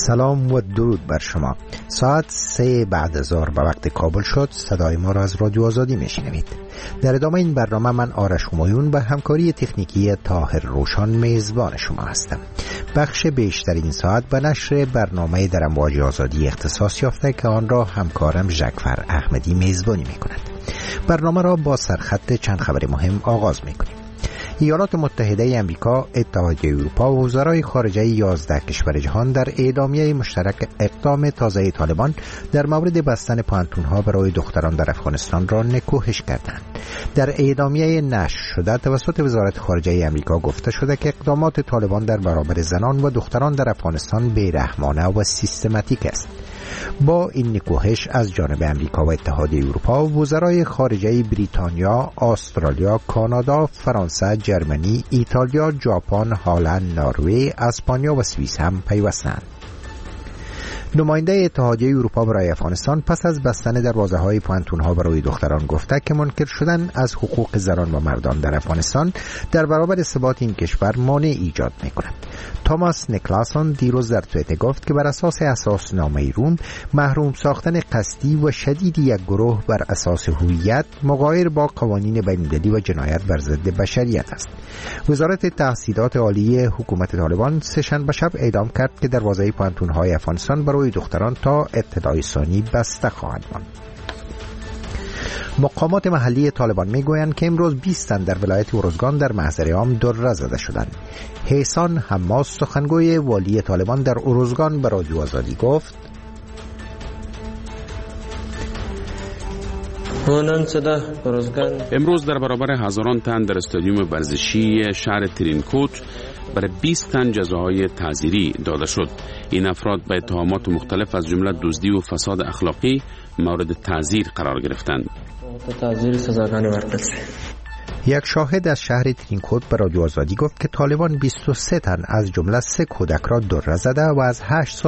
سلام و درود بر شما. ساعت 3 بعد از ظهر به وقت کابل شد. صدای ما را از رادیو آزادی میشنوید. در ادامه این برنامه من آرش همایون به همکاری تکنیکی طاهر روشان میزبان شما هستم. بخش بیشتر این ساعت به نشر برنامه در امواج آزادی اختصاص یافته که آن را همکارم جعفر احمدی میزبانی میکند. برنامه را با سرخط چند خبر مهم آغاز میکنیم. ایالات متحده آمریکا، اتحادیه اروپا و وزرای خارجه 11 کشور جهان در اعلامیه مشترک اقدام تازه طالبان در مورد بستن پانتونها برای دختران در افغانستان را نکوهش کردند. در اعلامیه نشر شده توسط وزارت خارجه آمریکا گفته شده که اقدامات طالبان در برابر زنان و دختران در افغانستان بی‌رحمانه و سیستماتیک است. با این نکوهش از جانب آمریکا و اتحادیه اروپا، وزرای خارجه بریتانیا، استرالیا، کانادا، فرانسه، جرمنی، ایتالیا، ژاپن، هلند، نروژ، اسپانیا و سوئیس هم پیوستند. نماینده اتحادیه اروپا برای افغانستان پس از بستن دروازه‌های پانتون‌ها برای دختران گفته که منکر شدن از حقوق زنان و مردان در افغانستان در برابر ثبات این کشور مانع ایجاد می‌کند. توماس نیکلاسون دیروز در توییتر گفت که بر اساس اساسنامه روم محروم ساختن قصدی و شدید یک گروه بر اساس هویت مغایر با قوانین بین‌المللی و جنایت بر ضد بشریت است. وزارت تحصیلات عالی حکومت طالبان سه‌شنبه شب اعلام کرد که دروازه پانتون‌های افغانستان برای دختران تا اطلاع ثانی بسته خواهد ماند. مقامات محلی طالبان میگویند که امروز 20 تن در ولایت ارزگان در محضر عام دره زده شدند. حسان حماس، سخنگوی والی طالبان در ارزگان، به رادیو آزادی گفت: امروز در برابر هزاران تن در استادیوم ورزشی شهر ترینکوت برای 20 تن جزاهای تعزیری داده شد. این افراد به اتهامات مختلف از جمله دزدی و فساد اخلاقی مورد تعزیر قرار گرفتند. یک شاهد از شهر ترینکوت به رادیو آزادی گفت که طالبان 23 تن از جمله 3 کودک را دره زده و از 8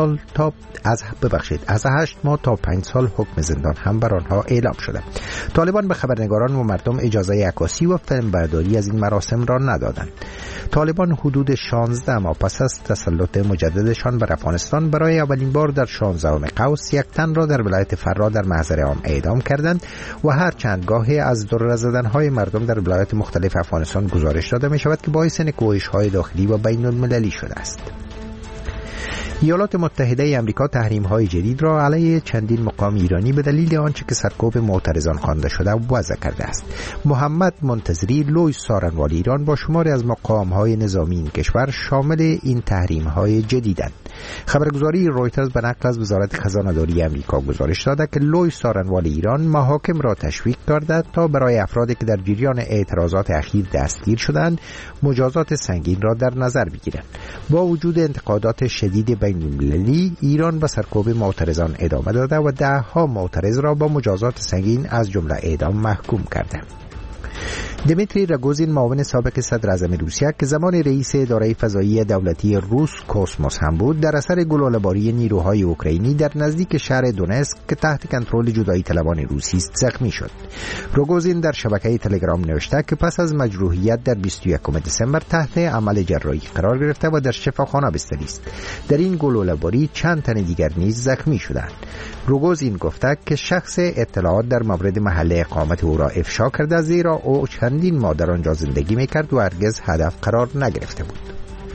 ماه تا 5 سال حکم زندان هم بر آنها اعلام شده. طالبان به خبرنگاران و مردم اجازه عکاسی و فیلم برداری از این مراسم را ندادند. طالبان حدود 16 ماه پس از تسلط مجددشان بر افغانستان برای اولین بار در 16 قوس یک تن را در ولایت فرا در محضر عام اعدام کردند و هر چند گاهی از دره زدن‌های مردم در ولایت مختلف افغانستان گزارش داده می شود که باعث نکوهش‌های داخلی و بین المللی شده است. ایالات متحده آمریکا تحریم‌های جدید را علیه چندین مقام ایرانی به دلیل آنچه که سرکوب معترضان خوانده شده وضع کرده است. محمد منتظری، لوی سارنوال ایران، با شماری از مقام‌های نظامی این کشور شامل این تحریم‌های جدیدند. خبرگزاری رویترز به نقل از وزارت خزانه‌داری آمریکا گزارش داده که لوی سارنوال ایران محاکم را تشویق کرده تا برای افرادی که در جریان اعتراضات اخیر دستگیر شدند مجازات سنگین را در نظر بگیرند. با وجود انتقادات شدید بین‌المللی، ایران به سرکوب معترضان ادامه داده و ده‌ها معترض را با مجازات سنگین از جمله اعدام محکوم کرده. دمیتری راگوزین، معاون سابق صدر اعظم روسیه که زمان رئیس اداره فضایی دولتی روس کوسموس هم بود، در اثر گلوله‌باری نیروهای اوکراینی در نزدیک شهر دونتسک که تحت کنترل جدایی طلبان روسی است زخمی شد. راگوزین در شبکه تلگرام نوشته که پس از مجروحیت در 21 دسامبر تحت عمل جراحی قرار گرفته و در شفاخانه بستری است. در این گلوله‌باری چند تن دیگر نیز زخمی شدند. راگوزین گفته که شخص اطلاعات در مورد محل اقامت او را افشا کرده، زیرا او چندین ماه در آنجا زندگی میکرد و هرگز هدف قرار نگرفته بود.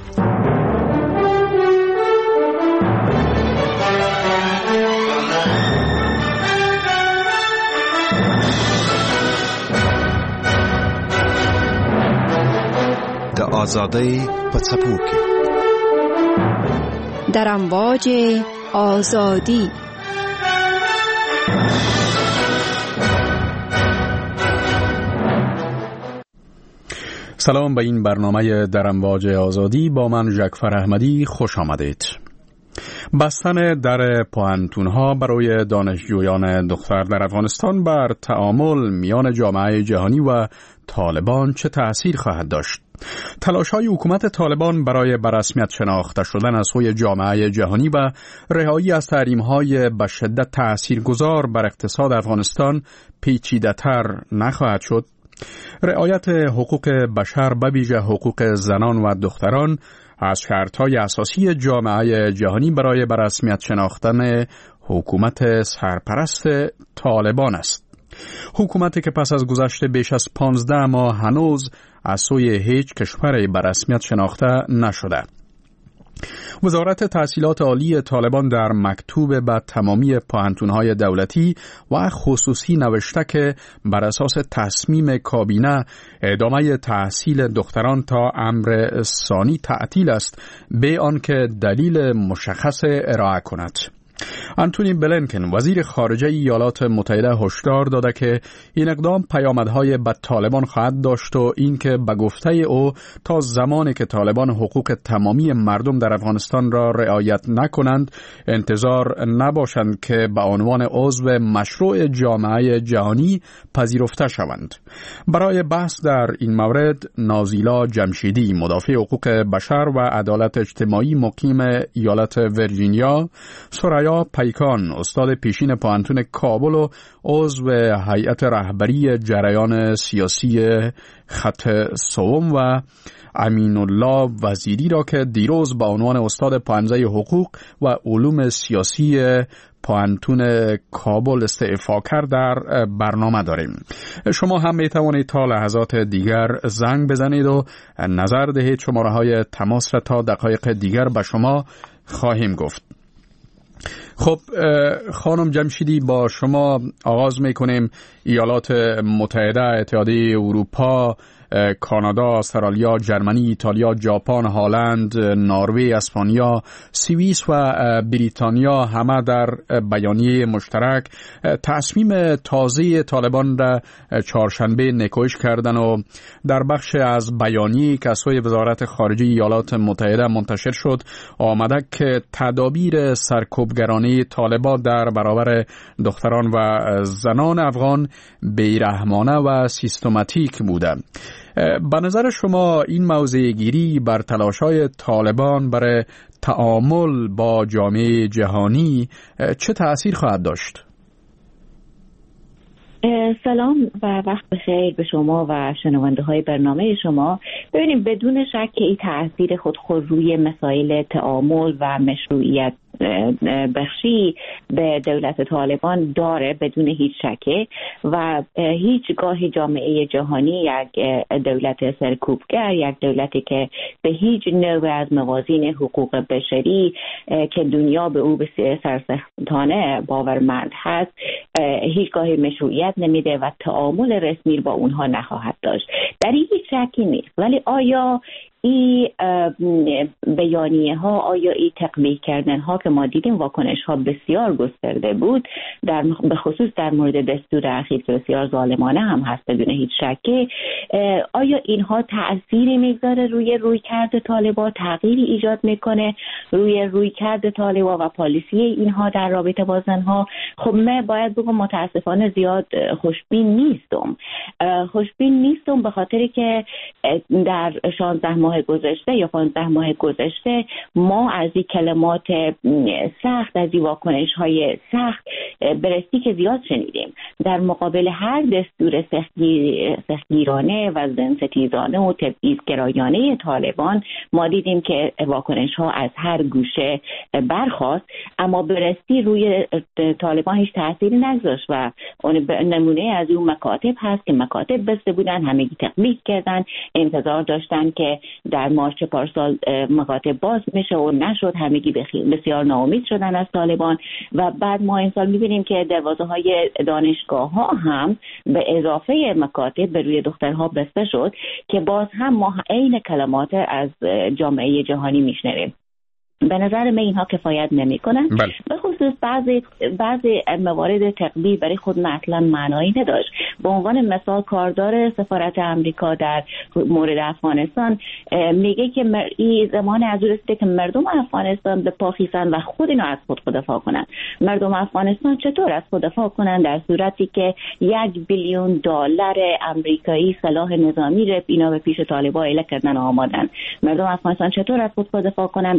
د آزادی په څپو کې در امواج آزادی. سلام به این برنامه در امواج آزادی، با من جعفر احمدی خوش آمدید. بستن در پوهنتون‌ها برای دانشجویان دختر در افغانستان بر تعامل میان جامعه جهانی و طالبان چه تأثیر خواهد داشت؟ تلاش‌های حکومت طالبان برای به رسمیت شناخته شدن از سوی جامعه جهانی و رهایی از تحریم‌های به شدت تأثیرگذار بر اقتصاد افغانستان پیچیده‌تر نخواهد شد؟ رعایت حقوق بشر، به ویژه حقوق زنان و دختران، از شرط‌های اساسی جامعه جهانی برای به رسمیت شناختن حکومت سرپرست طالبان است. حکومتی که پس از گذشت بیش از 15 ماه هنوز از سوی هیچ کشوری به رسمیت شناخته نشده. وزارت تحصیلات عالی طالبان در مکتوب به تمامی پوهنتون‌های دولتی و خصوصی نوشته که بر اساس تصمیم کابینه ادامه تحصیل دختران تا امر ثانی تعطیل است به آنکه دلیل مشخص ارائه کند. آنتونی بلینکن وزیر خارجه ایالات متحده هشدار داده که این اقدام پیامدهای به طالبان خواهد داشت و اینکه به گفته او تا زمانی که طالبان حقوق تمامی مردم در افغانستان را رعایت نکنند انتظار نباشند که به عنوان عضو مشروع جامعه جهانی پذیرفته شوند. برای بحث در این مورد نازیلا جمشیدی مدافع حقوق بشر و عدالت اجتماعی مقیم ایالت ویرجینیا، سریا پیکان استاد پیشین پوهنتون کابل و عضو هیئت رهبری جریان سیاسی خط سوم و امین الله وزیری را که دیروز به عنوان استاد پانزه حقوق و علوم سیاسی پوهنتون کابل استعفا کرد در برنامه داریم. شما هم می توانید تا لحظات دیگر زنگ بزنید و نظر دهید. شماره‌های تماس را تا دقایق دیگر به شما خواهیم گفت. خب خانم جمشیدی، با شما آغاز میکنیم. ایالات متحده، اتحادیه اروپا، کانادا، استرالیا، جرمنی، ایتالیا، ژاپن، هلند، نروژ، اسپانیا، سوئیس و بریتانیا همه در بیانیه مشترک تصمیم تازه طالبان را چهارشنبه نکوهش کردند و در بخش از بیانیه که از سوی وزارت خارجه ایالات متحده منتشر شد آمده که تدابیر سرکوبگرانه طالبان در برابر دختران و زنان افغان بیرحمانه و سیستماتیک بوده. به نظر شما این موضع گیری بر تلاش‌های طالبان برای تعامل با جامعه جهانی چه تأثیر خواهد داشت؟ سلام و وقت بخیر به شما و شنونده های برنامه شما. ببینیم بدون شک که این تأثیر خود روی مسائل تعامل و مشروعیت بخشی به دولت طالبان داره بدون هیچ شکه و هیچگاه جامعه جهانی یک دولت سرکوبگر، یک دولتی که به هیچ نوع از موازین حقوق بشری که دنیا به او به سرسختانه باورمند هست هیچگاه مشروعیت نمیده و تعامل رسمی با اونها نخواهد داشت. در این هیچ شکی نیست. ولی آیا این بیانیه ها، آیا این تقبیح کردن ها که ما دیدیم واکنش ها بسیار گسترده بود به خصوص در مورد دستور اخیر که بسیار ظالمانه هم هست بدون هیچ شکی، آیا اینها تأثیری میگذاره روی کرد طالبان، تغییری ایجاد میکنه روی کرد طالبان و پالیسی اینها در رابطه با زنها؟ خب من باید بگم متاسفانه زیاد خوشبین نیستم به خاطر که در 16 ماه گذشته یا 15 ماه گذشته ما از این کلمات سخت، از این واکنش های سخت برستی که زیاد شنیدیم در مقابل هر دستور سختگیرانه و زنستیزانه و تبعیض‌گرایانه طالبان. ما دیدیم که واکنش ها از هر گوشه برخاست، اما برستی روی طالبان هیچ تأثیری نگذاشت و نمونه از اون مکاتب هست که مکاتب بسته بودن، همگی تقبیح کردن، انتظار داشتن که در مارچ پارسال مکاتب باز میشه و نشد، همگی بسیار ناامید شدن از طالبان و بعد ما امسال میبینیم که دروازه های دانشگاه ها هم به اضافه مکاتب به روی دخترها بسته شد که باز هم ما عین کلمات از جامعه جهانی میشنویم. به نظر من اینها کفایت نمیکنن. به خصوص بعضی موارد تقبیح برای خود اصلا معنایی نداشت. به عنوان مثال کاردار سفارت امریکا در مورد افغانستان میگه که این زمان از اون رسیده که مردم افغانستان به پا خیزن و خود اینو از خود دفاع کنن. مردم افغانستان چطور از خود دفاع کنن در صورتی که $1 بیلیون امریکایی سلاح نظامی رو اینا به پیش طالبان اله کردن آمادن؟ مردم افغانستان چطور از خود دفاع کنن در صورتی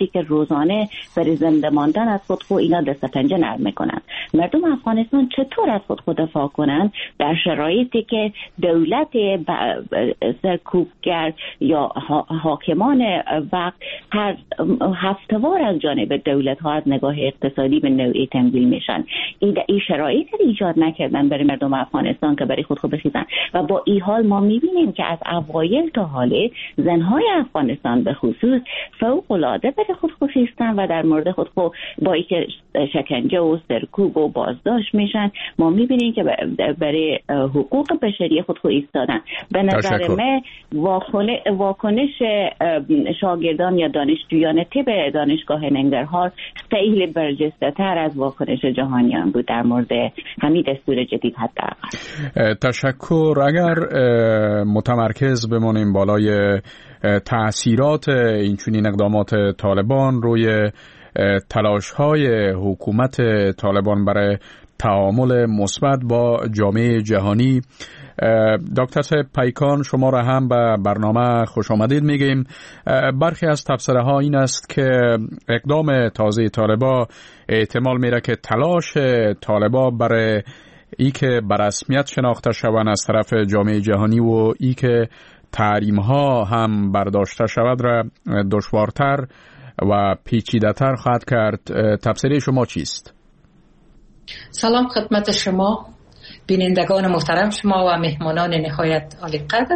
وقتی که روزانه برای زنده ماندن از خود اینا دست پنجه نرم میکنن. مردم افغانستان چطور از خود دفاع کنن در شرایطی که دولت سرکوبگر یا حاکمان وقت هر هفته‌وار از جانب دولت ها از نگاه اقتصادی به نوعی تمویل میشن؟ این شرایط ایجاد نکردن برای مردم افغانستان که برای خود بخیزن و با این حال ما میبینیم که از اوایل تا حاله زنهای افغانستان به خصوص فوق‌العاده برای خود خیزن و در مورد خود با اینکه شکنجه و سرکوب و بازداشت میشن ما میبینیم که برای حقوق بشری خود ایستادن. به نظر من واکنش شاگردان یا دانشجویان طب دانشگاه ننگرهار خیلی برجسته تر از واکنش جهانیان بود در مورد همین دستور جدید. حداقل تشکر. اگر متمرکز بمانیم بالای تأثیرات اینچنین اقدامات طالبان روی تلاش‌های حکومت طالبان برای تعامل مثبت با جامعه جهانی، دکتر صاحب پیکان شما را هم به برنامه خوش آمدید میگیم. برخی از تبصره ها این است که اقدام تازه طالبان احتمال میره که تلاش طالبان برای ای که به رسمیت شناخته شوند از طرف جامعه جهانی و ای که تحریم ها هم برداشته شود را دشوارتر و پیچیده‌تر خواهد کرد. تبصره شما چیست؟ سلام خدمت شما بینندگان محترم شما و مهمانان نهایت عالی قدر.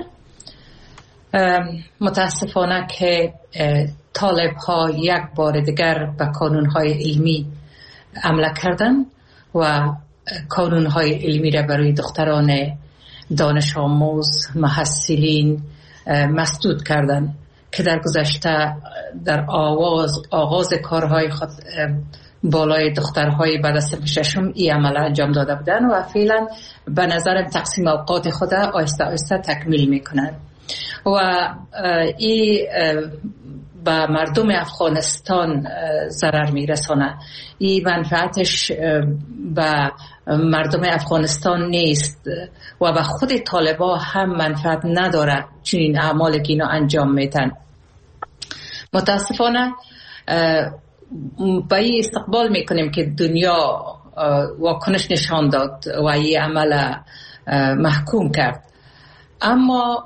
متاسفانه که طالب ها یک بار دیگر به قانون های علمی عمل کردن و قانون های علمی را برای دختران دانش آموز محصلین مسدود کردن که در گذشته در آغاز کارهای خود بالای دخترهای بعد از صف ششم این عمل انجام داده بودن و فعلا به نظرم تقسیم اوقات خود آهسته آهسته تکمیل میکنن و این به مردم افغانستان ضرر میرسانه. این منفعتش به مردم افغانستان نیست و به خود طالبان هم منفعت نداره چنین اعمالی که اینا انجام میتن. متاسفانه با این استقبال میکنیم که دنیا واکنش نشان داد و این عمل محکوم کرد، اما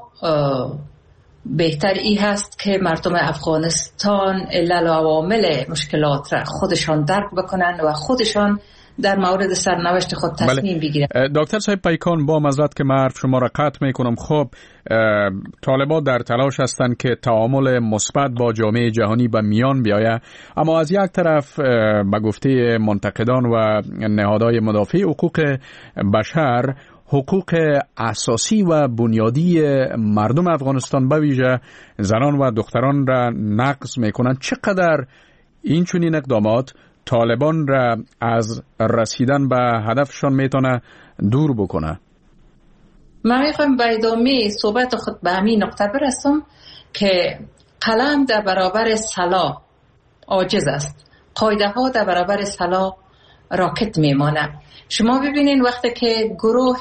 بهتر ای هست که مردم افغانستان علل و عوامل مشکلات را خودشان درک بکنن و خودشان در مورد سرنوشت خود تصمیم بگیرن. دکتر صاحب پیکان با معذرت که من حرف شما را قطع میکنم، خب طالبان در تلاش هستند که تعامل مثبت با جامعه جهانی به میان بیاید، اما از یک طرف به گفته منتقدان و نهادهای مدافع حقوق بشر حقوق اساسی و بنیادی مردم افغانستان به ویژه زنان و دختران را نقض میکنند. چقدر این چنین اقدامات طالبان را از رسیدن به هدفشان میتونه دور بکنه؟ من میخوایم به ادامه صحبت خود به همین نقطه برسم که قلم در برابر سلاح عاجز است، قاعده ها در برابر سلاح راکت میمانه. شما ببینین وقتی که گروه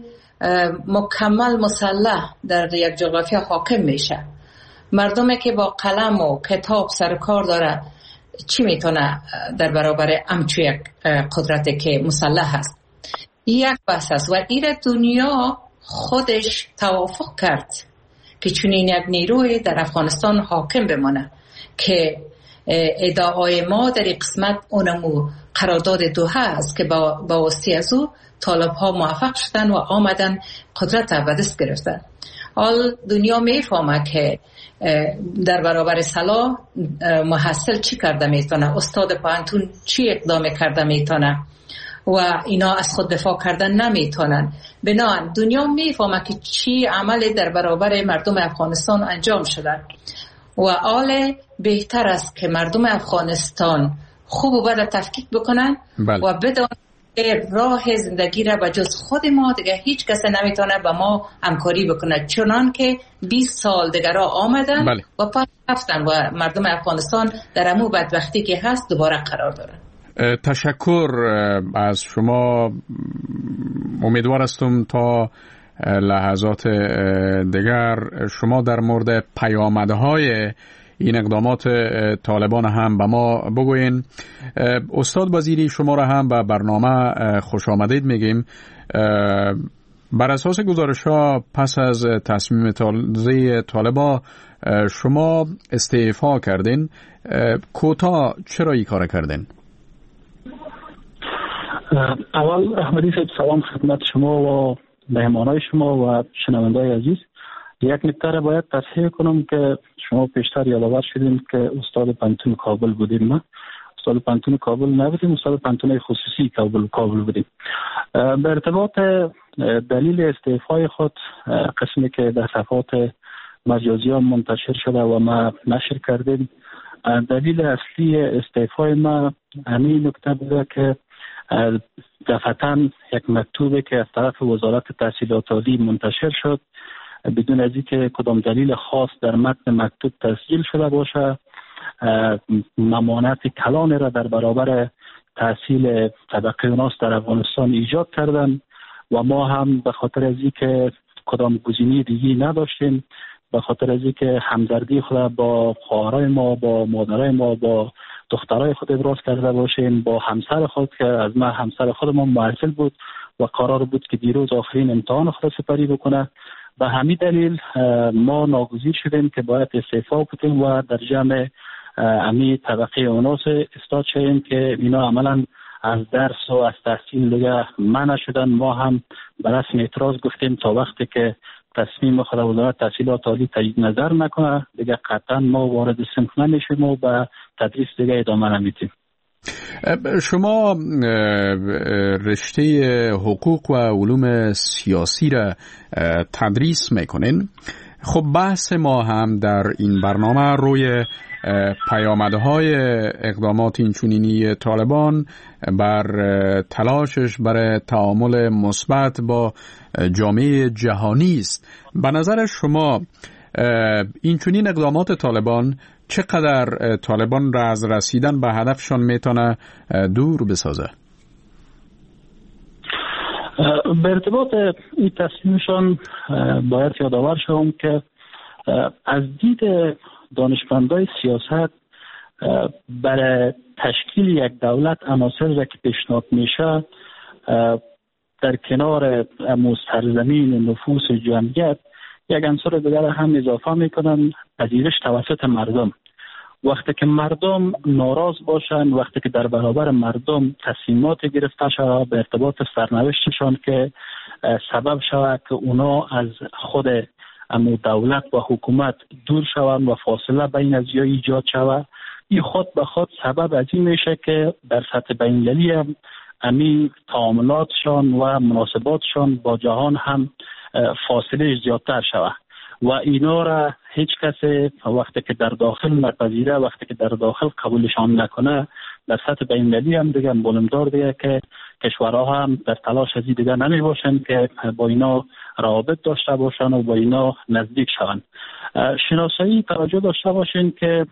مکمل مسلح در یک جغرافیا حاکم میشه، مردمی که با قلم و کتاب سر کار داره چی میتونه در برابر امچو یک قدرتی که مسلح هست؟ یک بحث است و این دنیا خودش توافق کرد که چنین یک نیروی در افغانستان حاکم بمانه که ادعای ما در این قسمت اونمو قرارداد دوحه است که با واسطه از او طالب ها موفق شدن و آمدن قدرت به دست گرفتن. حال دنیا میفهمه که در برابر سلاح محصل چی کرده میتونه، استاد پانتون چی اقدام کرده میتونه و اینا از خود دفاع کردن نمیتونن. بنابراین دنیا میفهمه که چی عملی در برابر مردم افغانستان انجام شده و حال بهتر است که مردم افغانستان خوب و بد تفکیک بکنن و بدون راه زندگی را به جز خود ما دیگه هیچ کس نمیتونه با ما همکاری بکنه، چنان که 20 سال دیگه را آمدن و پس رفتن و مردم افغانستان در امو بدبختی که هست دوباره قرار دارن. تشکر از شما. امیدوار هستم تا لحظات دیگر شما در مورد پیامدهای این اقدامات طالبان هم به ما بگوین. استاد وزیری، شما را هم به برنامه خوش آمدید میگیم. بر اساس گزارش‌ها پس از تصمیم تازه طالبان شما استعفا کردین. کوتاه چرا این کار کردین؟ اول احمدی صاحب سلام خدمت شما و مهمانای شما و شنوندای عزیز. یک نکته را باید تصحیح کنم که شما پیشتر یادآور شدین که استاد پانتون کابل بودیم. ما استاد پانتون کابل نبودیم، استاد پانتون خصوصی کابل بودیم. به ارتباط دلیل استعفای خود، قسمی که در صفحات مجازی ها منتشر شده و ما نشر کردیم، دلیل اصلی استعفای ما همین نکته بوده که دفعتاً یک مکتوبی که از طرف وزارت تحصیلات عالی منتشر شد بدون از اینکه کدام دلیل خاص در متن مکتوب تسجیل شده باشه، ممانعت کلان را در برابر تحصیل طبقه اوناس در افغانستان ایجاد کردن و ما هم به خاطر از اینکه کدام گزینه دیگی نداشتیم، به خاطر از اینکه همدردی خود با خواهرای ما، با مادرای ما، با دخترای خود ابراز کرده باشیم، با همسر خود که از ما همسر خودمون معطل بود و قرار بود که دیروز آخرین امتحان خود سپری بکنه، به همین دلیل ما ناگزیر شدیم که باید استعفا بدیم و در جمع امی طبقه اوناس استاد شدیم که اینا عملا از درس و از تحصیل دیگه منع شدن. ما هم به رسم اعتراض گفتیم تا وقتی که تصمیم خود وزارت تحصیلات عالی تجدید نظر نکنه دیگه قطعا ما وارد صنف نمیشیم و به تدریس دیگه ادامه نمیدیم. شما رشته حقوق و علوم سیاسی را تدریس میکنین. خب بحث ما هم در این برنامه روی پیامدهای اقدامات اینچنینی طالبان بر تلاشش برای تعامل مثبت با جامعه جهانی است. به نظر شما اینچنین اقدامات طالبان چقدر طالبان را از رسیدن به هدفشان میتونه دور بسازه؟ به ارتباط این تصمیمشان باید یادآور شوم که از دید دانشمندای سیاست برای تشکیل یک دولت عناصر را که پیشنهاد میشه در کنار سرزمین نفوس جمعیت یک عنصر دیگر هم اضافه میکنن، پذیرش توسط مردم. وقتی که مردم ناراض باشن، وقتی که در برابر مردم تصمیمات گرفته شود به ارتباط سرنوشتشان که سبب شود که اونا از خود دولت و حکومت دور شوند و فاصله بین از ایجاد شود، این خود به خود سبب از این میشه که در سطح بین‌المللی هم امی تعاملاتشان و مناسباتشان با جهان هم فاصله زیادتر شود و اینا را هیچ کس وقتی که در داخل نپذیره، وقتی که در داخل قبولشان نکنه، در سطح بین‌المللی هم دیگه معلومدار دیگه که کشورها هم در تلاش از این دیگه نمی باشن که با اینا روابط داشته باشن و با اینا نزدیک شون. شناسایی توجه داشته باشین که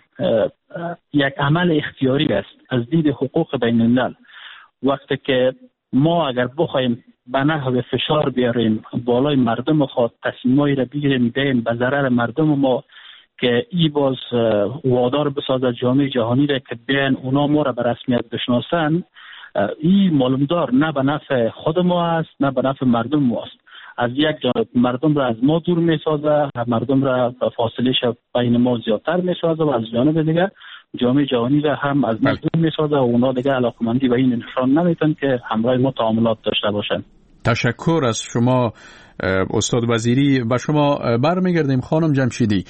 یک عمل اختیاری است از دید حقوق بین‌الملل. وقتی که ما اگر بخوایم به نحو فشار بیاریم بالای مردم خود تصمیمایی را بگیریم دیم به ضرر مردم ما که ای باز وادار بسازد جامعه جهانی را که بیان اونا ما را به رسمیت بشناسن، این معلومدار نه به نفع خود ما است نه به نفع مردم ما است. از یک جانب مردم را از ما دور می سازه، مردم را فاصله بین ما زیادتر می سازه و از جانب دیگر جامعه جهانی را هم از ما دور می سازه و اونا دیگه علاقمندی به این نشان نمیتن که همراه ما تعاملات داشته باشن. تشکر از شما استاد وزیری. و شما برمیگردیم خانم جمشیدی.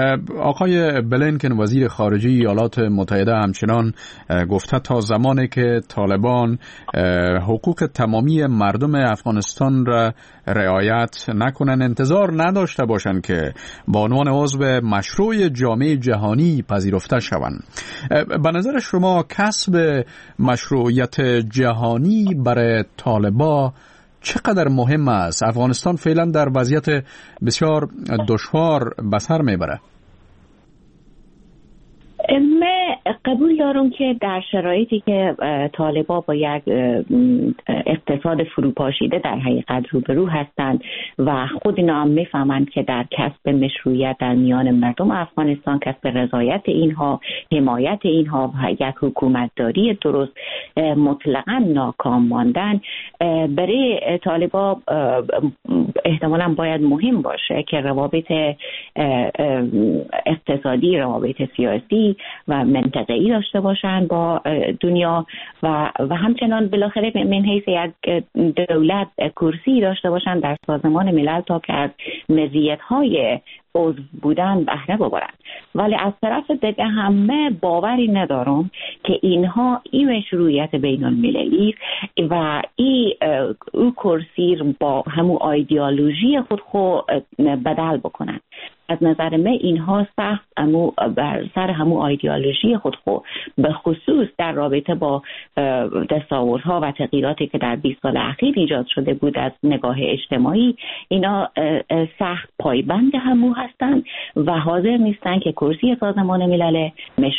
آقای بلینکن وزیر خارجه ایالات متحده همچنان گفته تا زمانی که طالبان حقوق تمامی مردم افغانستان را رعایت نکنن انتظار نداشته باشند که با عنوان عضو مشروع جامعه جهانی پذیرفته شوند. به نظر شما کسب مشروعیت جهانی برای طالبان چقدر مهم است؟ افغانستان فعلا در وضعیت بسیار دشوار به سر میبره. من قبول دارم که در شرایطی که طالبان با یک اقتصاد فروپاشیده در حقیقت روبرو هستند و خود اینا هم میفهمند که در کسب مشروعیت در میان مردم افغانستان، کسب رضایت اینها، حمایت اینها و یک حکومتداری درست مطلقاً ناکام ماندن، برای طالبان احتمالاً باید مهم باشه که روابط اقتصادی، روابط سیاسی و منطقه‌ای داشته باشند با دنیا و همچنان بالاخره من حیث یک دولت کرسی داشته باشند در سازمان ملل تا که از مزیت‌های عضو بودن بهره ببرند. ولی از طرف دیگه همه باوری ندارم که اینها این مشروعیت بین المللی و او کرسی با همون ایدئولوژی خود بدل بکنن. از نظر من اینها سخت بر سر همون ایدئولوژی خود به خصوص در رابطه با دستاوردها و تغییراتی که در 20 سال اخیر ایجاد شده بود از نگاه اجتماعی، اینا سخت پایبند همو هستند و حاضر نیستن که کرسی سازمان ملل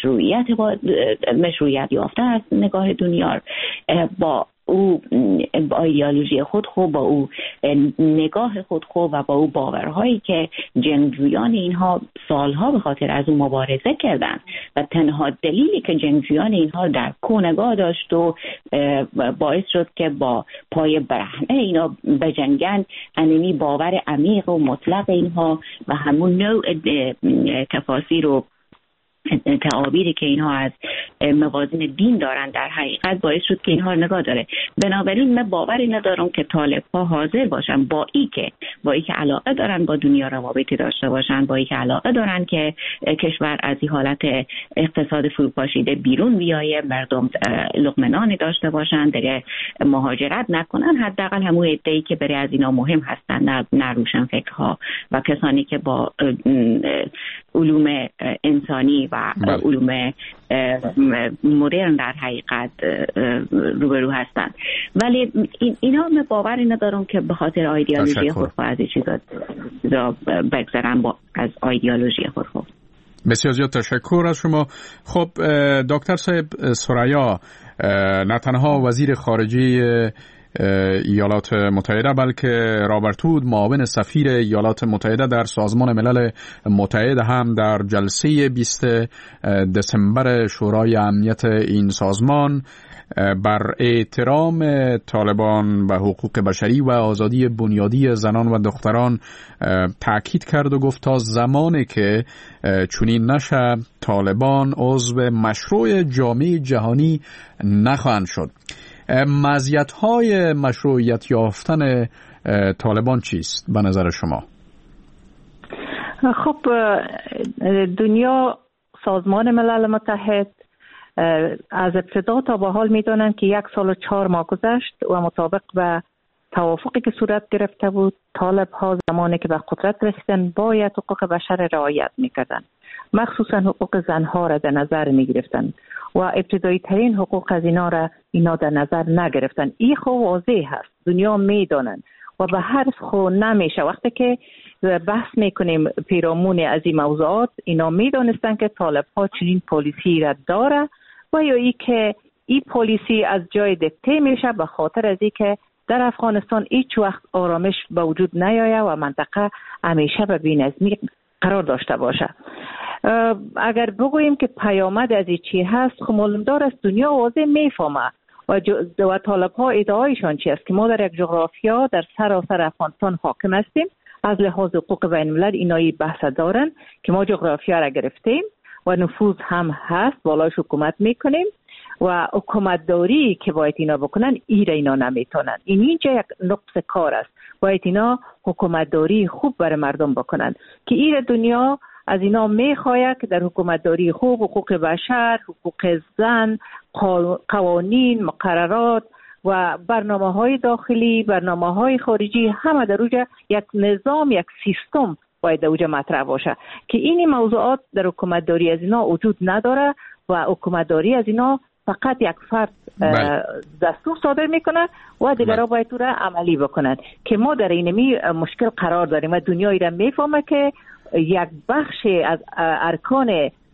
مشروعیت یافته از نگاه دنیا با او با ایدئولوژی خود با او نگاه خود و با او باورهایی که جنگجویان اینها سالها به خاطر از اون مبارزه کردند و تنها دلیلی که جنگجویان اینها در کونگاه داشت و باعث شد که با پای برهنه اینا بجنگن، انمی باور عمیق و مطلق اینها و همون نوع تفاسیر و تعابیری که اینها از موازین دین دارن در حقیقت باعث شد که اینها نگاه داره. بنابراین من باوری ندارم که طالب‌ها حاضر باشن با ای که علاقه دارن با دنیا روابطی داشته باشن، با ای که علاقه دارن که کشور از این حالت اقتصاد فروپاشیده بیرون بیایه، مردم لقمه نانی داشته باشن، دیگه مهاجرت نکنن. حداقل همون عده‌ای که برای از اینا مهم هستن، نه روشنفکرها و کسانی که با علوم انسانی و علوم مدرن در حقیقت روبرو هستند. ولی اینا من باوری ندارم که به خاطر ایدئولوژی خود از این چیزا بگذرن از ایدئولوژی خود. بسیار زیاد تشکر از شما. خب دکتر صاحب ثریا، نه تنها وزیر خارجه ایالات متحده بلکه رابرت هود معاون سفیر ایالات متحده در سازمان ملل متحد هم در جلسه 20 دسامبر شورای امنیت این سازمان بر احترام طالبان و حقوق بشری و آزادی بنیادی زنان و دختران تاکید کرد و گفت تا زمانی که چنین نشه طالبان عضو مشروع جامعه جهانی نخواهند شد. مزیت‌های مشروعیت یافتن طالبان چیست به نظر شما؟ خب دنیا، سازمان ملل متحد از ابتدا تا به حال میدونن که 1 سال و 4 ماه گذشت و مطابق به توافقی که صورت گرفته بود طالب ها زمانی که به قدرت رسیدن باید حقوق بشر رعایت میکردن، مخصوصا حقوق زنها را در نظر میگرفتن و ابتدایی ترین حقوق از اینا در نظر نگرفتن. این خو واضح هست، دنیا میدونن و به حرف خو نمیشه. وقتی که بحث میکنیم پیرامون از این موضوعات، اینا میدونستن که طالب ها چنین پالیسی را داره و یا ای که این پالیسی از جای دکته میشه به خاطر از ای که در افغانستان هیچ وقت آرامش به وجود نیاید و منطقه همیشه به بی‌نظمی قرار داشته باشه. اگر بگوییم که پیامد از این چی هست، خب معلومدار است دنیا واضح میفهمه و طالب ها ادعایشان چی است که ما در یک جغرافیا در سراسر افغانستان حاکم هستیم. از لحاظ حقوق بین الملل اینایی بحث دارن که ما جغرافیا را گرفتیم و نفوذ هم هست، بالاش حکومت میکنیم و حکومت داری که باید اینا بکنن اینا نمیتونن. اینجا یک نقص کار است. باید اینا حکومت داری خوب برای مردم بکنن که دنیا از اینا میخواید که در حکومت داری خوب حقوق بشر، حقوق زن، قوانین، مقررات و برنامه‌های داخلی، برنامه‌های خارجی همه در اوجه یک نظام، یک سیستم باید در اوجه مطرح باشه که این موضوعات در حکومت داری از اینا وجود نداره و حکومت داری از اینا فقط یک فرد دستور صادر میکنه و دیگرها باید او را عملی بکنن که ما در اینمی مشکل قرار داریم و دنیا را میفهمه که یک بخش از ارکان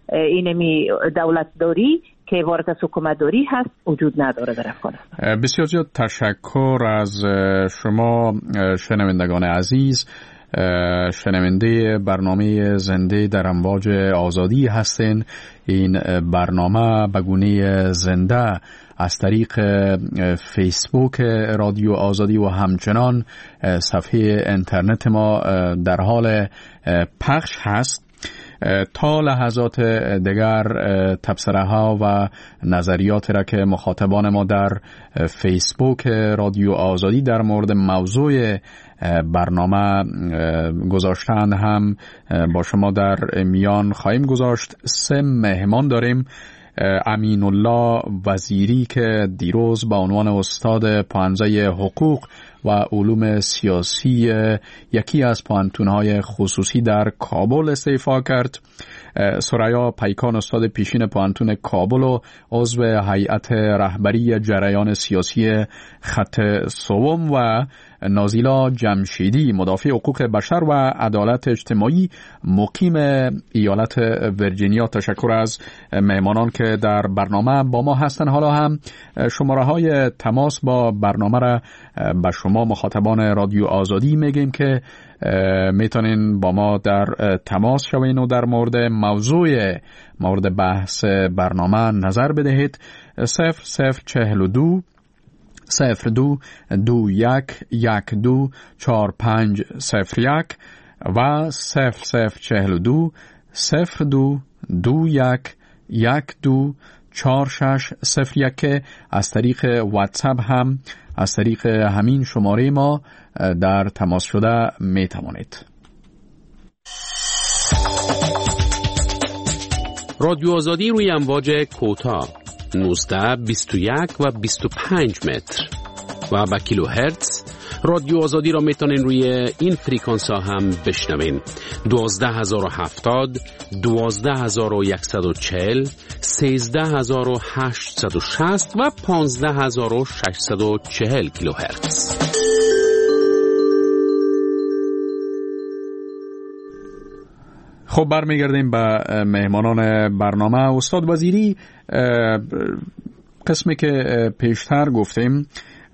اینمی دولت داری که وارد از حکومت داری هست وجود نداره در افغانستان. بسیار زیاد تشکر از شما شنوندگان عزیز. شنونده برنامه زنده در امواج آزادی هستین. این برنامه به گونه زنده از طریق فیسبوک رادیو آزادی و همچنان صفحه اینترنت ما در حال پخش هست. تا لحظات دیگر تبصره ها و نظریات را که مخاطبان ما در فیسبوک رادیو آزادی در مورد موضوع برنامه گذاشتند هم با شما در میان خواهیم گذاشت. 3 مهمان داریم. امین الله وزیری که دیروز با عنوان استاد پانزه حقوق و علوم سیاسی یکی از پانتونهای خصوصی در کابل استعفا کرد. سریا پیکان استاد پیشین پانتون کابل و عضو هیئت رهبری جریان سیاسی خط سوم و نازیلا جمشیدی مدافع حقوق بشر و عدالت اجتماعی مقیم ایالت ویرجینیا. تشکر از مهمانان که در برنامه با ما هستند. حالا هم شماره های تماس با برنامه را به شما مخاطبان رادیو آزادی میگیم که میتونین با ما در تماس شوین و در مورد بحث برنامه نظر بدهید. 0042 02 21 12 4501 و 0042 02 21 12 4601 که از طریق واتساپ هم از طریق همین شماره ما در تماس شده می توانید. رادیو آزادی روی امواج کوتاه 19 21 و 25 متر و با کیلو هرتز. رادیو آزادی را میتونین روی این فریکانس ها هم بشنوین. 12070 12140 13860 و 15640 کیلو هرتز. خب برمیگردیم به مهمانان برنامه. استاد وزیری، قسمی که پیشتر گفتیم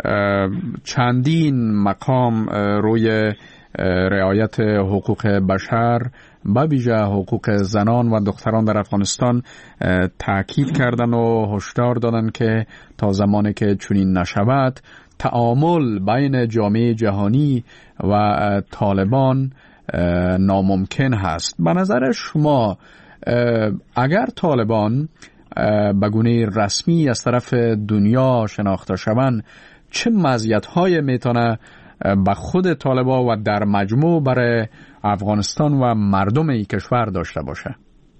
چندین مقام روی رعایت حقوق بشر به ویژه حقوق زنان و دختران در افغانستان تاکید کردن و هشدار دادن که تا زمانی که چنین نشود تعامل بین جامعه جهانی و طالبان ناممکن هست. به نظر شما اگر طالبان به گونه رسمی از طرف دنیا شناخته شوند چه مزیت‌های میتونه به خود طالبان و در مجموع برای افغانستان و مردم این کشور داشته باشه؟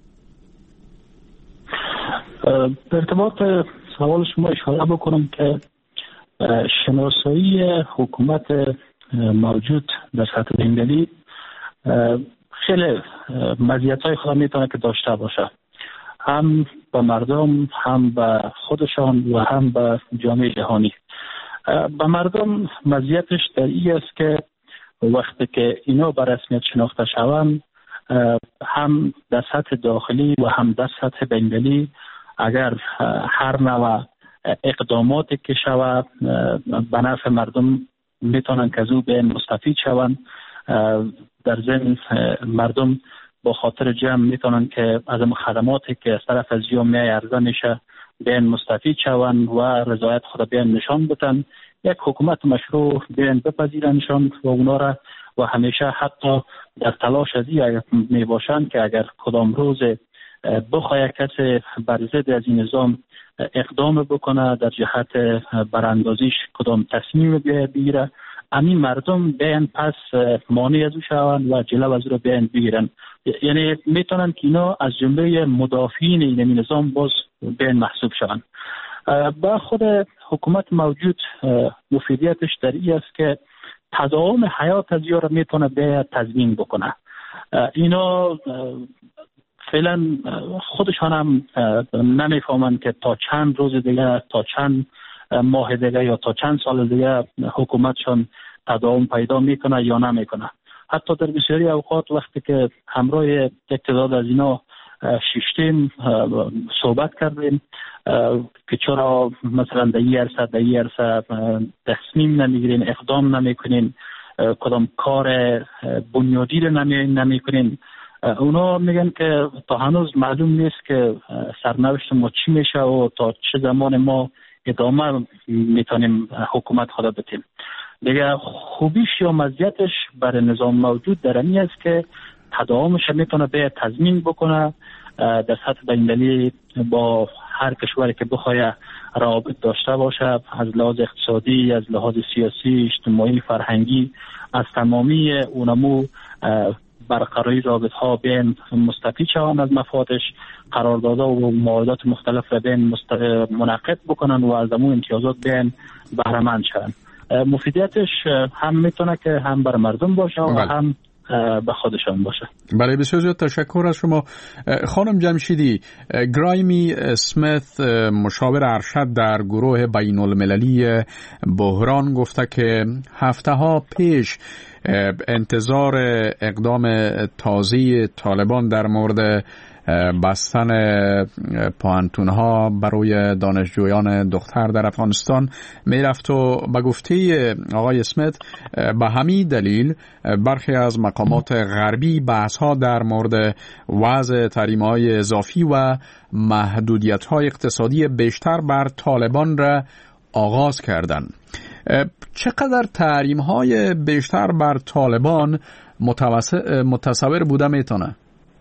به ارتباط سوال شما اشاره بکنم که شناسایی حکومت موجود در سطح بین‌المللی خیلی مزیت‌های خود میتونه که داشته باشه، هم به مردم، هم به خودشان و هم به جامعه جهانی. به مردم مزیتش در این است که وقتی که اینا به رسمیت شناخته شوند، هم در سطح داخلی و هم در سطح بین‌المللی اگر هر نوع اقداماتی که شود به نفع مردم میتونن که از او به مستفید شوند. در ضمن مردم با خاطر جمع میتونن که از خدماتی که از طرف از جامعه عرضه میشه بین مستفید شوند و رضایت خود بین نشان بدن. یک حکومت مشروع بین بپذیرنشان و اونا را و همیشه حتی در تلاش از این می باشند که اگر کدام روز بخواه کسی بر ضد از این نظام اقدام بکنه در جهت براندازیش کدام تصمیم بگیره، همین مردم بین پس مانع از او شوند و جلو از او را بین بگیرن. یعنی میتونن که اینا از جمله مدافعین این نظام باز بین محسوب شوند. با خود حکومت موجود مفیدیتش در این است که تداوم حیات از یارا میتونه به تضمین بکنه. اینا فعلا خودشان هم نمیفهمن که تا چند روز دیگه، تا چند ماه دیگه یا تا چند سال دیگه حکومتشان تداوم پیدا میکنه یا نمیکنه. حتی در بسیاری اوقات وقتی که همراه اقتدار از اینا شیشتیم صحبت کردیم که چرا مثلا در این عرصه تصمیم نمیگیرین، اقدام نمیکنین، کدام کار بنیادی رو نمیکنین. اونا میگن که تا هنوز معلوم نیست که سرنوشت ما چی میشه و تا چه زمان ما ادامه میتونیم حکومت خود بدیم. دیگه خوبیش یا مزیتش برای نظام موجود در این است که تداومش میتونه به تضمین بکنه در سطح بین‌المللی با هر کشوری که بخواد روابط داشته باشه، از لحاظ اقتصادی، از لحاظ سیاسی، اجتماعی، فرهنگی، از تمامی اونمو برقراری رابط ها بین مستفید شوند از مفادش، قراردادها و معاهدات مختلف را بین منعقد بکنن و از امون امتیازات بین بهره‌مند شوند. مفیدیتش هم میتونه که هم بر مردم باشه و هم به خودشان باشه. بله، بسیار زیاد تشکر از شما. خانم جمشیدی، گرایمی اسمیت مشاور ارشد در گروه بین المللی بحران گفته که هفته ها پیش انتظار اقدام تازه طالبان در مورد بستن پوهنتون‌ها برای دانشجویان دختر در افغانستان میرفت و به گفته آقای اسمیت به همین دلیل برخی از مقامات غربی بحث‌ها در مورد وضع تحریم‌های اضافی و محدودیت‌های اقتصادی بیشتر بر طالبان را آغاز کردند. چقدر تحریم‌های بیشتر بر طالبان متصور بوده میتونه؟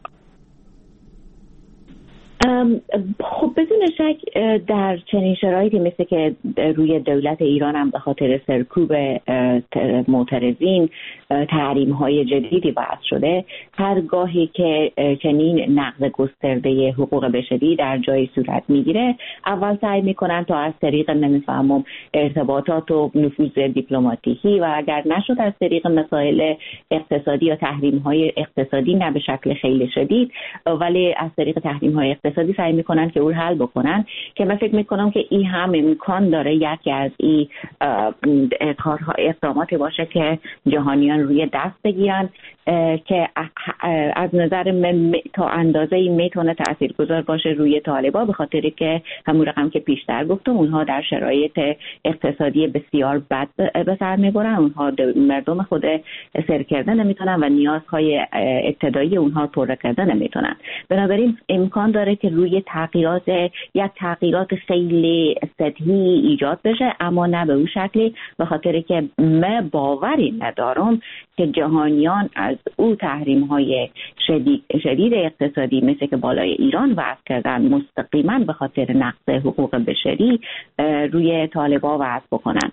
خب بدون شک در چنین شرایطی مثل که روی دولت ایران هم به خاطر سرکوب معترضین تحریم‌های جدیدی بحث شده، هرگاهی که چنین نقض گسترده حقوق بشری در جای صورت میگیره، اول سعی میکنن تا از طریق نمیفهمم ارتباطات و نفوذ دیپلماتیکی و اگر نشد از طریق مسائل اقتصادی یا تحریم‌های اقتصادی، نه به شکل خیلی شدید ولی از طریق تحریم‌های اقتصادی سعی میکنن که اون حل بکنن، که من فکر میکنم که این هم امکان داره یکی از این کارها اقداماتی باشه که جهانیان روی دست بگیرن که از نظر من تا اندازه‌ای میتونه تاثیرگذار باشه روی طالبان، به خاطر که همون رقم که پیشتر گفتم اونها در شرایط اقتصادی بسیار بد به سر میبرن، اونها مردم خود سر کردن نمیتونن و نیازهای ابتدایی اونها پر کردن نمیتونن. بنابراین امکان داره که روی تغییرات خیلی سطحی ایجاد بشه، اما نه به اون شکلی، به خاطر که من باوری ندارم که جهانیان از او تحریم‌های شدید اقتصادی مثل که بالای ایران وضع کردن مستقیما به خاطر نقض حقوق بشری روی طالبان وضع بکنن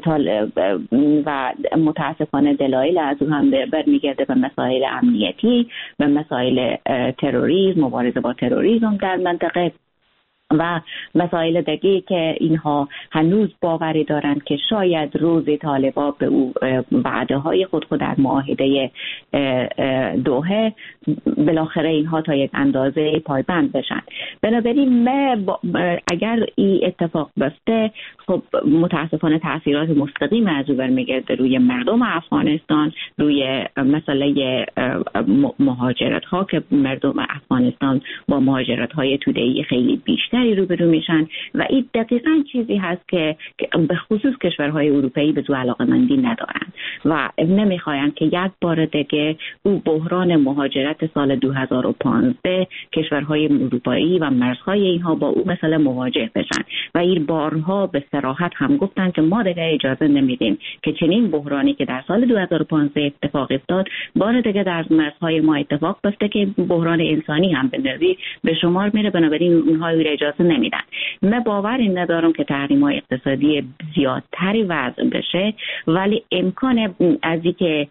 و متاسفانه دلایل از اون هم برمیگرده به مسائل امنیتی، به مسائل تروریسم، مبارزه با تروریسم در منطقه و مسائل دیگه که اینها هنوز باوری دارند که شاید روز طالبان به او وعده های خود در معاهده دوحه بالاخره اینها تا یک اندازه پایبند بشن. بنابراین اگر این اتفاق بیفته، خب متاسفانه تاثیرات مستقیم از او برمیگرده روی مردم افغانستان، روی مسئله مهاجرت ها که مردم افغانستان با مهاجرت های توده‌ای خیلی بیشتر روبرو میشن و این دقیقاً چیزی هست که به خصوص کشورهای اروپایی به زو علاقه‌مندی ندارن و نمیخواین که یک بار دیگه او بحران مهاجرت سال 2015 کشورهای اروپایی و مرزهای اینها با او مثلا مواجه بشن و این بارها به صراحت هم گفتن که ما دیگه اجازه نمیدیم که چنین بحرانی که در سال 2015 اتفاق افتاد بار دیگه در مرزهای ما اتفاق بیفته که بحران انسانی هم به نوعی به شمار میره. بنابراین اونها اجازه نمیدن. من باوری ندارم که تحریم‌های اقتصادی زیادتری وضع بشه، ولی امکان از اینکه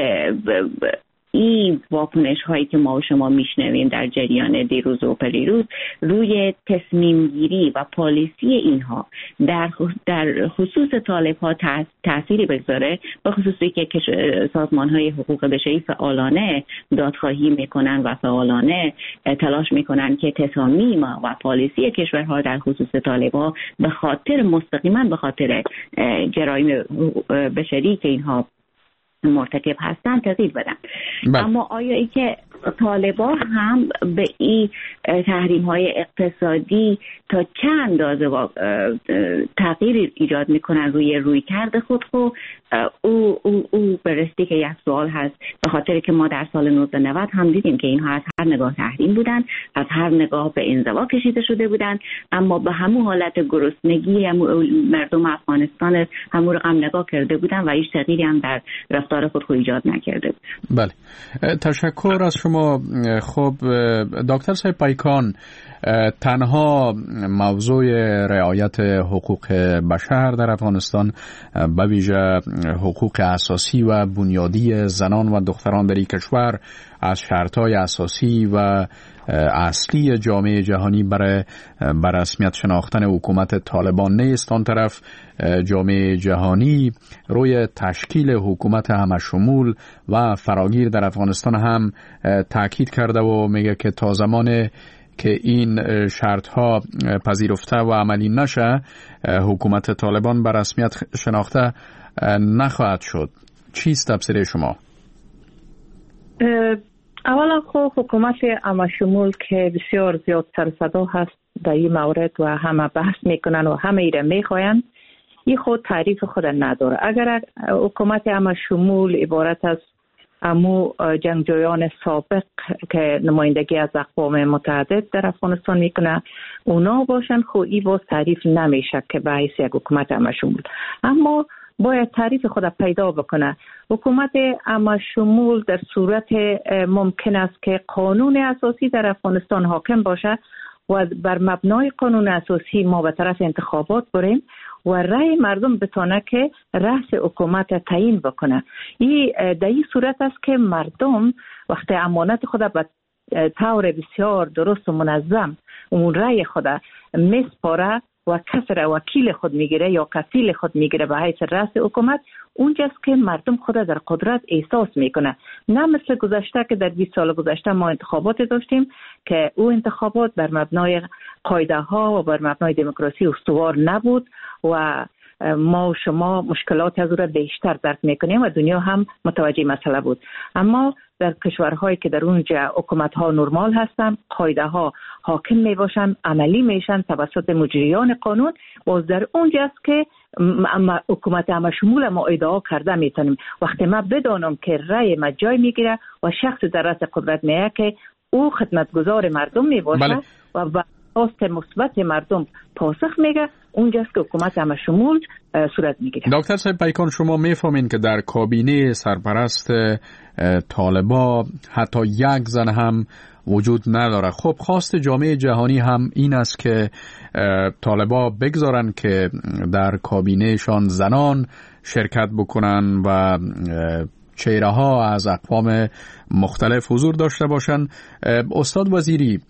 این واکنش هایی که ما و شما میشنویم در جریان دیروز و پریروز روی تصمیم گیری و پالیسی اینها در خصوص طالب ها تأثیری بگذاره، به خصوصی که سازمان های حقوق بشری فعالانه دادخواهی میکنن و فعالانه تلاش میکنن که تصامیم و پالیسی کشورها در خصوص طالب ها به خاطر مستقیما به خاطر جرایم بشری که اینها مرتکب هستن تغییر بدن. اما آیا ای که طالبان هم به این تحریم های اقتصادی تا چه اندازه تغییر ایجاد میکنن روی کرد خود او برستی که یک سوال هست، به خاطر که ما در سال 1990 هم دیدیم که اینها از هر نگاه تحریم بودن، از هر نگاه به انزوا کشیده شده بودن، اما به همون حالت گرسنگی مردم افغانستان همون رقم نگاه کرده بودن و هیچ تغییری هم در رفتار خود ایجاد نکرده بود. بله، تشکر از شما. خب دکتر صاحب پیکان، تنها موضوع رعایت حقوق بشر در افغانستان، به ویژه حقوق اساسی و بنیادی زنان و دختران در این کشور، از شرطهای اساسی و اصلی جامعه جهانی برای رسمیت شناختن حکومت طالبان نیست. آن طرف جامعه جهانی روی تشکیل حکومت همشمول و فراگیر در افغانستان هم تاکید کرده و میگه که تا زمان که این شرطها پذیرفته و عملی نشه، حکومت طالبان به رسمیت شناخته نخواهد شد. چیست تفسیر شما؟ اولا خب حکومت همشمول که بسیار زیاد سر صدا هست در این مورد و همه بحث میکنن و همه ایره میخواین، این خود تعریف خود نداره. اگر حکومت همشمول عبارت از امو جنگجویان سابق که نمایندگی از اقوام متعدد در افغانستان میکنه اونا باشن، خب این باز تعریف نمیشه که به حیث یک حکومت همشمول. اما باید تعریف خود پیدا بکنه. حکومت همشمول در صورت ممکن است که قانون اساسی در افغانستان حاکم باشه و بر مبنای قانون اساسی ما به طرف انتخابات بریم و رأی مردم بتونه که رأس حکومت تعیین بکنه. این در این صورت است که مردم وقتی امانت خود به طور بسیار درست و منظم اون رأی خود میسپاره و کس را وکیل خود میگیره یا کفیل خود میگیره به حیث رأس حکومت، اونجاست که مردم خود در قدرت احساس میکنه. نه مثل گذشته که در 20 سال گذشته ما انتخابات داشتیم که او انتخابات بر مبنای قاعده ها و بر مبنای دموکراسی استوار نبود و ما و شما مشکلات از او را بیشتر درک میکنیم و دنیا هم متوجه مسئله بود. اما در کشورهایی که در اونجا حکومت ها نرمال هستن، قاعده ها حاکم می باشن، عملی میشن توسط مجریان قانون، باز در اونجا است که حکومت همشمول ما ادعا کرده میتونیم. وقتی ما بدانم که رأی ما جای میگیره و شخص در رأس قدرت میه که او خدمتگزار مردم میباشه، بله، و با خواست مثبت مردم پاسخ میگه، اونجاست که حکومت همشمول صورت میگیره. دکتر صاحب پیکان، شما میفهمین که در کابینه سرپرست طالبان حتی یک زن هم وجود نداره. خب خواست جامعه جهانی هم این است که طالبان بگذارن که در کابینهشان زنان شرکت بکنن و چهره ها از اقوام مختلف حضور داشته باشن. استاد وزیری،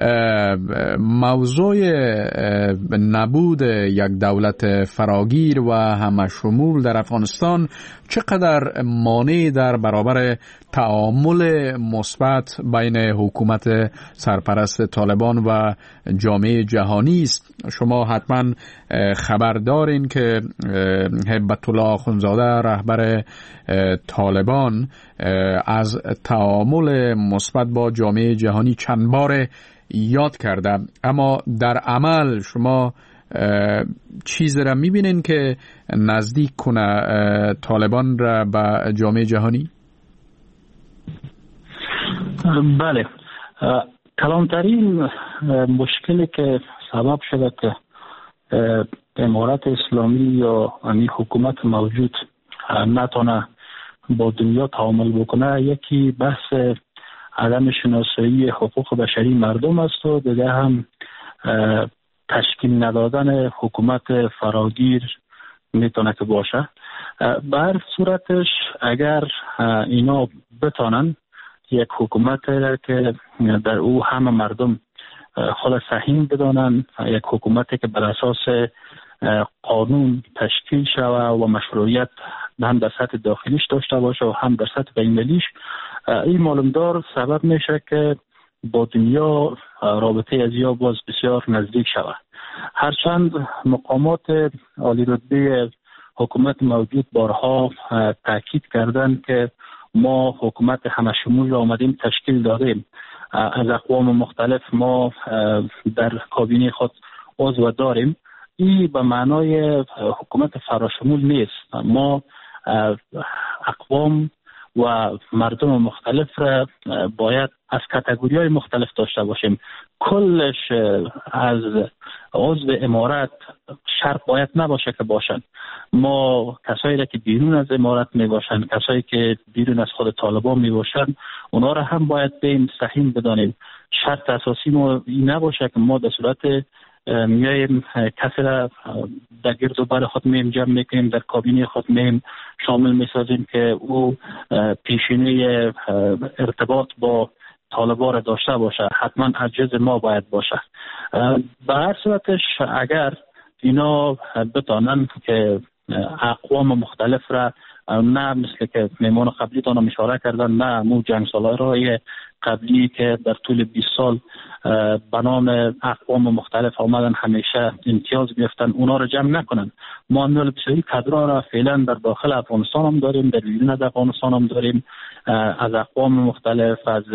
موضوع نبود یک دولت فراگیر و همشمول در افغانستان چقدر مانع در برابر تعامل مثبت بین حکومت سرپرست طالبان و جامعه جهانی است؟ شما حتما خبر دارین که هیبت الله آخونزاده رهبر طالبان از تعامل مثبت با جامعه جهانی چند بار یاد کرده، اما در عمل شما چیزی را میبینین که نزدیک کنه طالبان را به جامعه جهانی؟ بله، کلانترین مشکلی که سبب شده که امارت اسلامی یا این حکومت موجود نتونه با دنیا تعامل بکنه، یکی بحث عدم شناسایی حقوق بشری مردم است و دیگه هم تشکیل ندادن حکومت فراگیر میتونه که باشه. به هر صورتش اگر اینا بتانن یک حکومت که در او همه مردم خود سهیم بدانن، یک حکومتی که بر اساس قانون تشکیل شوه و مشروعیت هم در سطح داخلیش داشته باشه و هم در سطح بین‌المللیش، این معلومدار سبب میشه که با دنیا رابطه از یا باز بسیار نزدیک شود. هرچند مقامات عالی رتبه حکومت موجود بارها تاکید کردند که ما حکومت همشمول را آمدیم تشکیل دادیم. از اقوام مختلف ما در کابینه خود عضو داریم. این به معنای حکومت فراشمول نیست. ما اقوام و مردم مختلف را باید از کاتگوری‌های مختلف داشته باشیم. کلش از عضو امارت شرط باید نباشه که باشند. ما کسایی را که بیرون از امارت می باشند، کسایی که بیرون از خود طالبان می باشند، اونا را هم باید بین سهیم بدانیم. شرط اساسی ما این نباشه که ما به صورت میایم کسی را در گرد و بر خود میم جمع میکنیم، در کابینه خود میم شامل میسازیم که او پیشینه ارتباط با طالبان را داشته باشه. حتما از جز ما باید باشه. به هر صورتش اگر اینا بتانن که اقوام مختلف را نه مثل که میمان قبلی تانا اشاره کردن، نه مو جنگ سالارهای قبلی که در طول 20 سال به نام اقوام مختلف آمدن همیشه امتیاز گرفتن، اونا رو جمع نکنن. ما امیال بسیاری کادرها را فعلا در داخل افغانستان هم داریم، در بیرون از افغانستان هم داریم، از اقوام مختلف، از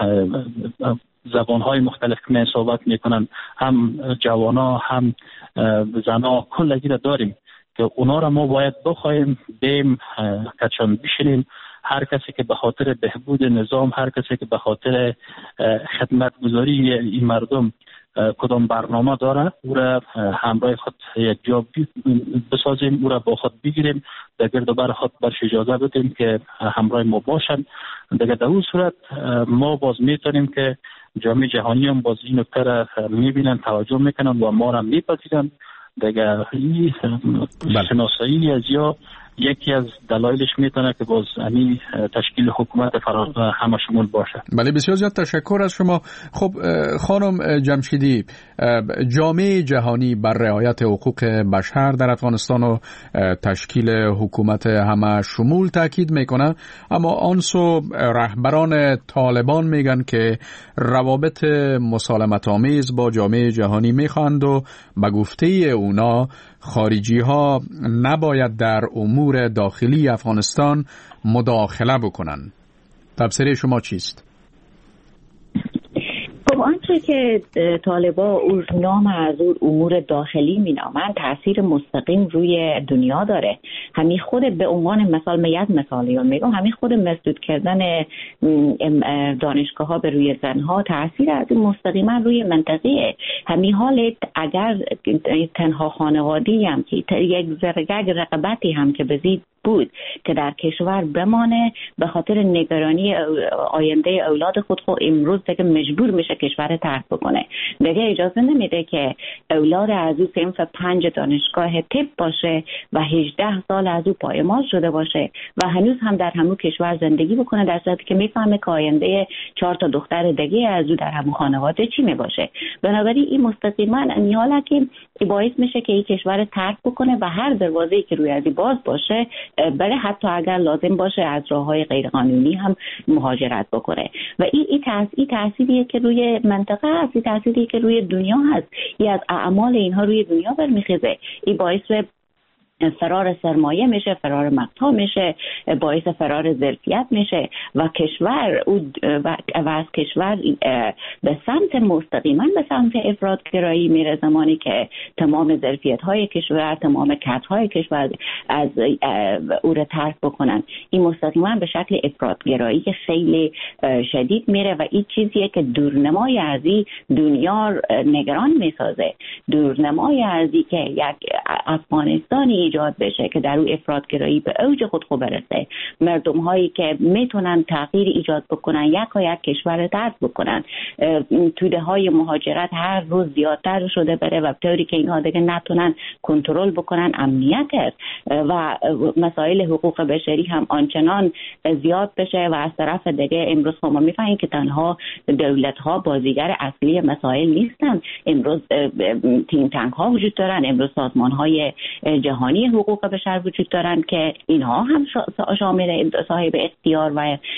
زبانهای مختلف که صحبت میکنن، هم جوانا هم زنا، کلگی را داریم که اونا را ما باید بخوایم بیم کچان بشینیم. هر کسی که به خاطر بهبود نظام، هر کسی که به خاطر خدمتگزاری این مردم کدام برنامه داره، او را همراه خود یک جا بسازیم، او را با خود بگیریم، در گرد و بر خود برش اجازه بدیم که همراه ما باشن. دیگه در اون صورت ما باز میتونیم که جامعه جهانی هم باز این نکته را میبینن، توجه میکنن و ما را میپذیرن. دیگه این شناسایی از یا یکی از دلایلش میتونه که باز همین تشکیل حکومت همشمول باشه. بله، بسیار زیاد تشکر از شما. خب خانم جمشیدی، جامعه جهانی بر رعایت حقوق بشر در افغانستان و تشکیل حکومت همشمول تاکید میکنه، اما آنسو رهبران طالبان میگن که روابط مسالمت آمیز با جامعه جهانی میخواند و به گفته اونا خارجی ها نباید در امور داخلی افغانستان مداخله بکنن. تفسیر شما چیست؟ خب آنچه که طالبا او نام از امور داخلی می نامند تاثیر مستقیم روی دنیا داره. همین خود به عنوان مثال مثالیون میگم، همین خود مسدود کردن دانشگاه ها به روی زنها تاثیر از مستقیما روی منطقه. همین حالت اگر تنها خانواده‌ای هم که یک رقابتی هم که بزید بود که در کشور بمانه، به خاطر نگرانی آینده اولاد خود امروز دیگه مجبور میشه کشور ترک بکنه. دیگه اجازه نمیده که اولاد از او صنف 5 دانشگاه طب باشه و 18 سال از او پایمال شده باشه و هنوز هم در همون کشور زندگی بکنه، در صورتی که میفهمه که آینده 4 تا دختر دیگه از او در همون خانواده چی میباشه. بنابراین این مستقیما میاله که باعث میشه که این کشور ترک بکنه و هر دروازه‌ای که روی ازی باز باشه برای حتی اگر لازم باشه از راه‌های غیرقانونی هم مهاجرت بکنه. و این تأثیریه که روی منطقه هست، این تأثیری که روی دنیا هست. این از اعمال اینها روی دنیا برمیخیزه. این باعث فرار سرمایه میشه، فرار مقطع میشه، باعث فرار ظرفیت میشه و کشور و از کشور به سمت مستقیما به سمت افراطگرایی میره، زمانی که تمام ظرفیت های کشور، تمام کادرهای کشور از او را ترک بکنن. این مستقیما به شکل افراطگرایی خیلی شدید میره و این چیزیه که دورنمای از این دنیا نگران میسازه. دورنمای از این که یک افغانستانی ایجاد بشه که در اون افراطگرایی به اوج خود برسه، مردم هایی که میتونن تغییر ایجاد بکنن، یک کشور ترک بکنن، توده های مهاجرت هر روز زیادتر شده بره و طوری که اینها دیگه نتونن کنترل بکنن امنیت است و مسائل حقوق بشری هم آنچنان زیاد بشه و از طرف دیگه امروز ما میفهمیم که تنها دولت ها بازیگر اصلی مسائل نیستن. امروز تیم تانک ها وجود دارن، امروز سازمان های جهانی حقوق بشر وجود دارن که اینها هم شامل صاحب اختیار و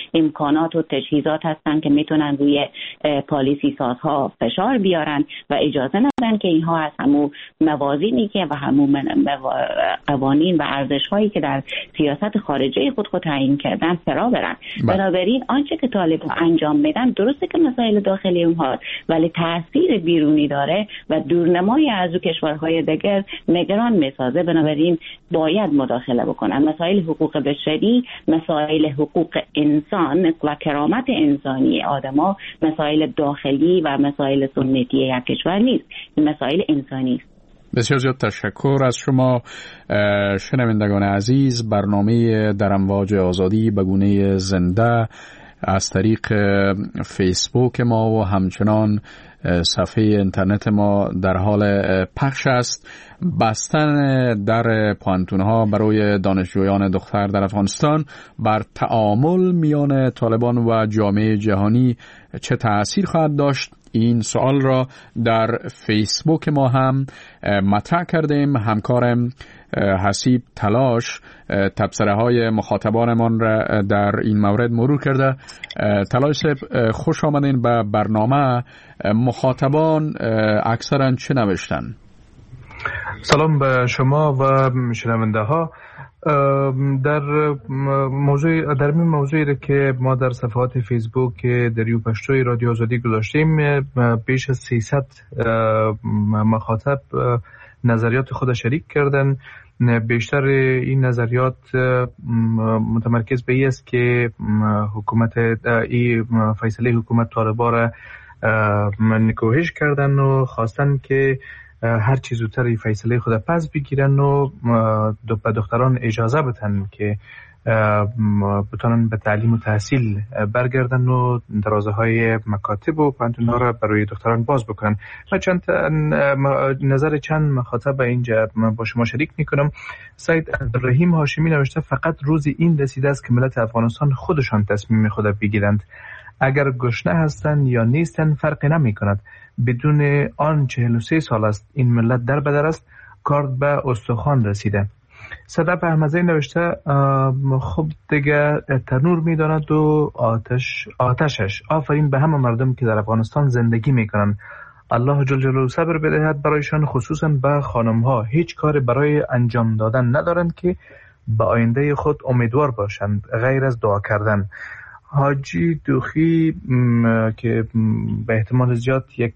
امکانات و تجهیزات هستن که میتونن روی پالیسی سازها فشار بیارن و اجازه ندن که اینها از همون موازینی که و همون قوانین و ارزش‌هایی که در سیاست خارجه خود تعیین کردن فرا برن. بنابراین آنچه که طالبان انجام میدن درسته که مسائل داخلی اونها ولی تاثیر بیرونی داره و دورنمای از کشورهای دیگر نگران میسازه. بنابراین باید مداخله بکنن. مسائل حقوق بشری، مسائل حقوق انسان و کرامت انسانی آدما مسائل داخلی و مسائل سنتی یک کشور نیست، این مسائل انسانی است. بسیار زیاد تشکر از شما شنوندگان عزیز. برنامه در امواج آزادی به گونه زنده از طریق فیسبوک ما و همچنان صفحه اینترنت ما در حال پخش است. بستن در پوانتون‌ها برای دانشجویان دختر در افغانستان بر تعامل میان طالبان و جامعه جهانی چه تأثیر خواهد داشت؟ این سوال را در فیسبوک ما هم مطرح کردیم. همکارم حسیب تلاش تبصره های مخاطبانمان را در این مورد مرور کرده. تلاش خوش آمدین به برنامه. مخاطبان اکثرا چه نوشتن؟ سلام به شما و شنونده ها. در این موضوعی که ما در صفحات فیسبوک دریو پشتوی رادیو آزادی گذاشتیم، بیش از 300 مخاطب نظریات خود شریک کردن. بیشتر این نظریات متمرکز به این است که فیصله حکومت طالبان را نکوهش کردن و خواستن که هر چیز زودتر این فیصله خود پس بگیرن و به دختران اجازه بدن که بتونن به تعلیم و تحصیل برگردن و درازه های مکاتب و پانتون‌ها را برای دختران باز بکنن. نظر چند مخاطب اینجا با شما شریک میکنم. سید عبدالرحیم هاشمی نوشته فقط روزی این رسیده است که ملت افغانستان خودشان تصمیم خود بگیرند. اگر گشنه هستند یا نیستند فرقی نمی کند. بدون آن 43 سال است این ملت در بدر است، کار به استخوان رسیده. صدف احمدزی نوشته خب دیگه تنور میداند و آتشش. آفرین به همه مردم که در افغانستان زندگی میکنن. الله جل جلاله صبر بدهد برایشان، خصوصا به خانم ها. هیچ کار برای انجام دادن ندارند که به آینده خود امیدوار باشند غیر از دعا کردن. حاجی دوخی که به احتمال زیاد یک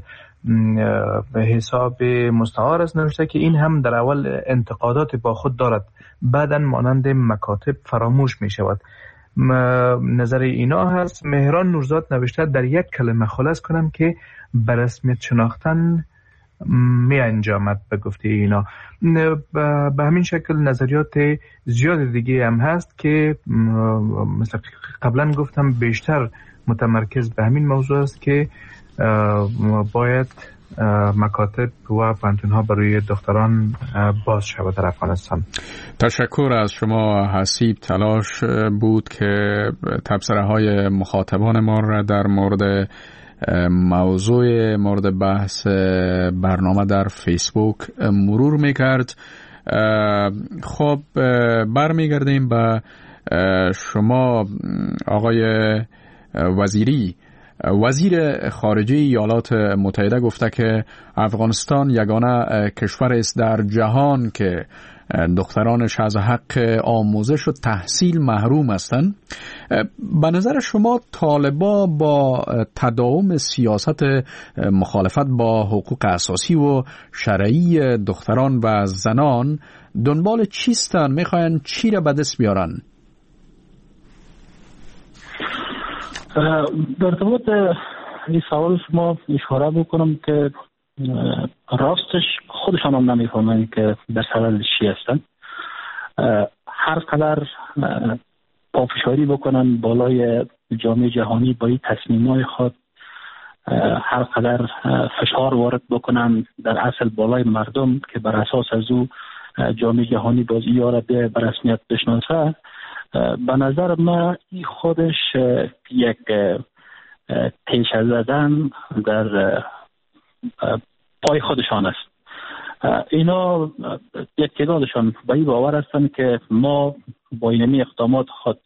به حساب مستعار است نوشته که این هم در اول انتقادات با خود دارد، بعداً مانند مکاتب فراموش می شود. نظر اینا هست. مهران نورزاد نوشته در یک کلمه خلاص کنم که به رسمیت شناختن می انجامد به گفته اینا. به همین شکل نظریات زیاد دیگه هم هست که مثل قبلا گفتم بیشتر متمرکز به همین موضوع است که باید مکاتب و پانتون‌ها برای دختران باز شود در افغانستان. تشکر از شما. حسیب تلاش بود که تبصره های مخاطبان ما را در مورد موضوع مورد بحث برنامه در فیسبوک مرور میکرد. خب برمیگردیم به شما آقای وزیری. وزیر خارجه ایالات متحده گفته که افغانستان یگانه کشور است در جهان که دخترانش از حق آموزش و تحصیل محروم هستند. به نظر شما طالبا با تداوم سیاست مخالفت با حقوق اساسی و شرعی دختران و زنان دنبال چیستن؟ میخواین چی را به دست بیارن؟ در ارتباط این سوال شما اشاره بکنم که راستش خودشان هم نمیفهمند که در سبب چی هستن. هر قدر پافشاری بکنن بالای جامعه جهانی با این تصمیم‌های خود، هر قدر فشار وارد بکنن در اصل بالای مردم که بر اساس از او جامعه جهانی بازی یاره به رسمیت بشناسه، به نظر من این خودش یک تیشه زدن در پای خودشان است. اینا یک تعدادشان به این باور هستند که ما با اینمی اقدامات خود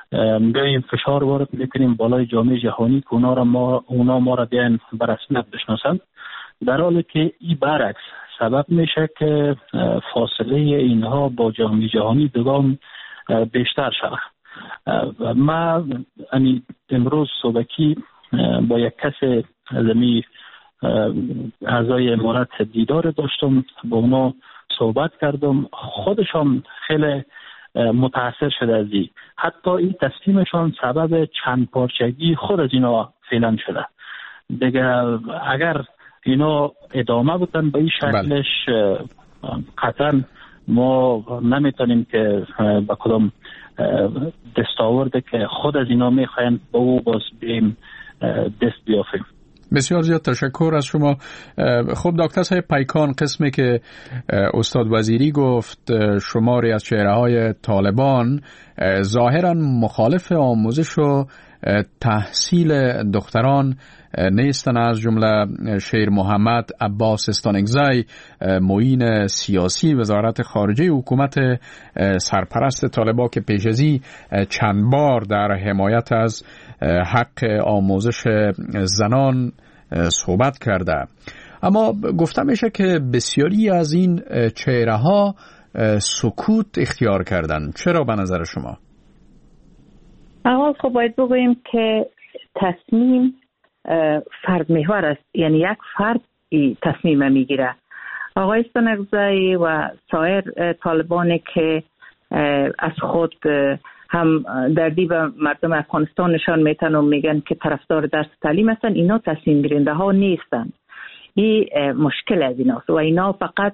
بیاییم فشار وارد میکنیم بالای جامعه جهانی که اونا ما را بیان به رسمیت بشناسند، در حالی که این برعکس سبب میشه که فاصله اینها با جامعه جهانی دوام بیشتر شود. ما امروز صبحی با یک کس زمین اعضای امارت دیدار داشتم، با اونا صحبت کردم، خودشان خیلی متاثر شده از این. حتی این تصمیمشان سبب چند پارچگی خود از اینا فعلا شده. دیگه اگر اینا ادامه بودن به این شکلش قطعا ما نمیتونیم که با کدام دستاورده که خود از اینا میخواین با او باز بیم دست بیافیم. بسیار زیاد تشکر از شما. خب دکتر صاحب پیکان، قسمی که استاد وزیری گفت شماری از چهره‌های طالبان ظاهراً مخالف آموزش و تحصیل دختران نیستن، از جمله شیر محمد عباس استانگزی، معین سیاسی وزارت خارجه حکومت سرپرست طالبان که پیش ازی چند بار در حمایت از حق آموزش زنان صحبت کرده. اما گفته میشه که بسیاری از این چهره ها سکوت اختیار کردن. چرا به نظر شما؟ اول خب باید بگوییم که تصمیم فرد محور است، یعنی یک فرد تصمیم میگیره. آقای استانگزی و سایر طالبانی که از خود هم دردی به مردم افغانستان نشان میتن و میگن که طرفدار درس تعلیم هستن، اینا تصمیم گیرنده ها نیستن. این مشکل از ایناست و اینا فقط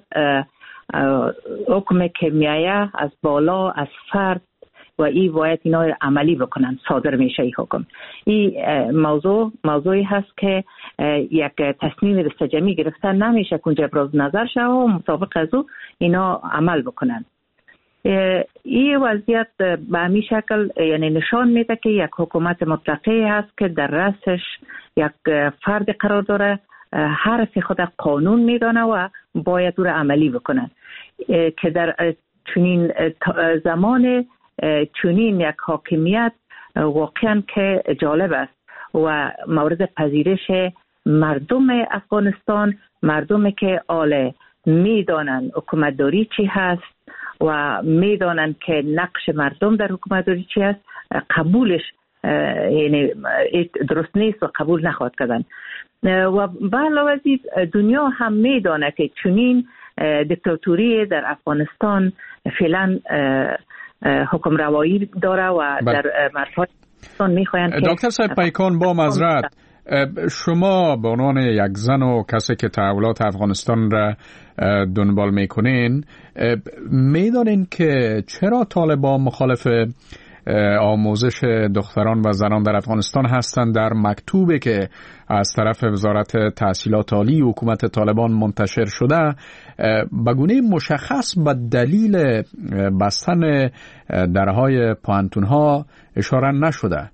حکم که میایه از بالا از فرد و این باید اینا عملی بکنن، صادر میشه این حکم. این موضوعی هست که یک تصمیم دستجمعی گرفتن نمیشه که اونجا ابراز نظر شد و مطابق از او اینا عمل بکنن. این وضعیت به همین شکل یعنی نشان میده که یک حکومت مطلقه هست که در رأسش یک فرد قرار داره، هر از خود قانون میدانه و باید او را عملی بکنن، که در چنین زمان چنین یک حاکمیت واقعا که جالب است و مورد پذیرش مردم افغانستان، مردمی که میدانن حکومتداری چی هست و میدانن که نقش مردم در حکومتداری چی هست، قبولش یعنی درست نیست و قبول نخواهد کردن. و به علاوه از این دنیا هم میدانه که چنین دیکتاتوری در افغانستان فعلا حکم روایی داره و در مرزهای افغانستان میخواین که دکتر صاحب پیکان، با معذرت شما به عنوان یک زن و کسی که تحولات افغانستان را دنبال میکنین میدانین که چرا طالبان مخالف آموزش دختران و زنان در افغانستان هستند؟ در مکتوبی که از طرف وزارت تحصیلات عالی حکومت طالبان منتشر شده به گونه مشخص به دلیل بستن درهای پوهنتون‌ها اشاره نشده.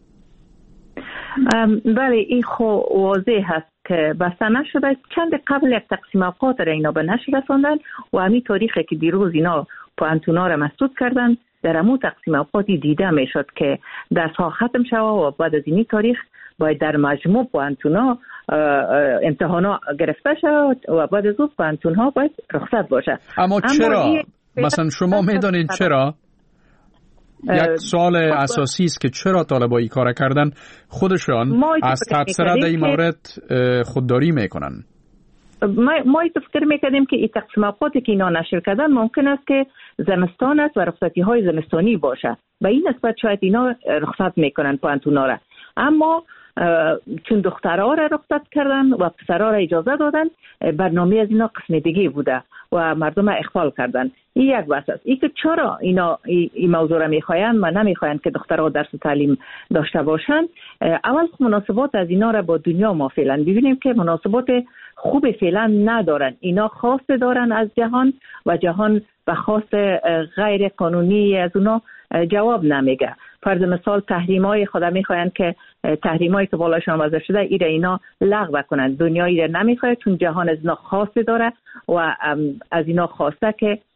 بله این خب واضح هست که بسته نشده. چند قبل یک تقسیم اوقات را اینا به نشر رساندن و همین تاریخی که دیروز اینا پوهنتونا را مسدود کردن، در همون تقسیم اوقاتی دیده میشد که درس ها ختم شود و بعد از این تاریخ باید در مجموع پوهنتونا امتحانا گرفته شود و بعد از اون پوهنتونها باید رخصت باشه. اما چرا؟ مثلا شما میدانید چرا؟ یک سوال اساسی است که چرا طالبان این کار کردن؟ خودشان از تبصره در این مورد خودداری میکنن. ما فکر میکردیم که این تقسیم اوقاتی که اینا نشر کردن ممکن است که زمستان است و رخصتی های زمستانی باشه، به این نسبت شاید اینا رخصت میکنن پوهنتونا را. اما چون دخترها را رخصت کردن و پسرها را اجازه دادن، برنامه از اینا قسم دیگه بوده و مردم اخفال کردن. این یک بحث است. این که چرا اینا این موضوع را میخواین و نمیخواین که دخترها درس و تعلیم داشته باشن. اول مناسبات از اینا را با دنیا ما فعلا ببینیم که مناسبات خوب فعلا ندارن. اینا خواست دارن از جهان و جهان به خواست غیر قانونی از اونا جواب نمیگه. فرض مثال تحریم‌های خود میخواین که تحریم‌هایی که بالاشون وضع شده اینا لغو کنن. دنیا اینا نمیخواد چون جهان از اینا خواسته داره و از اینا خواسته که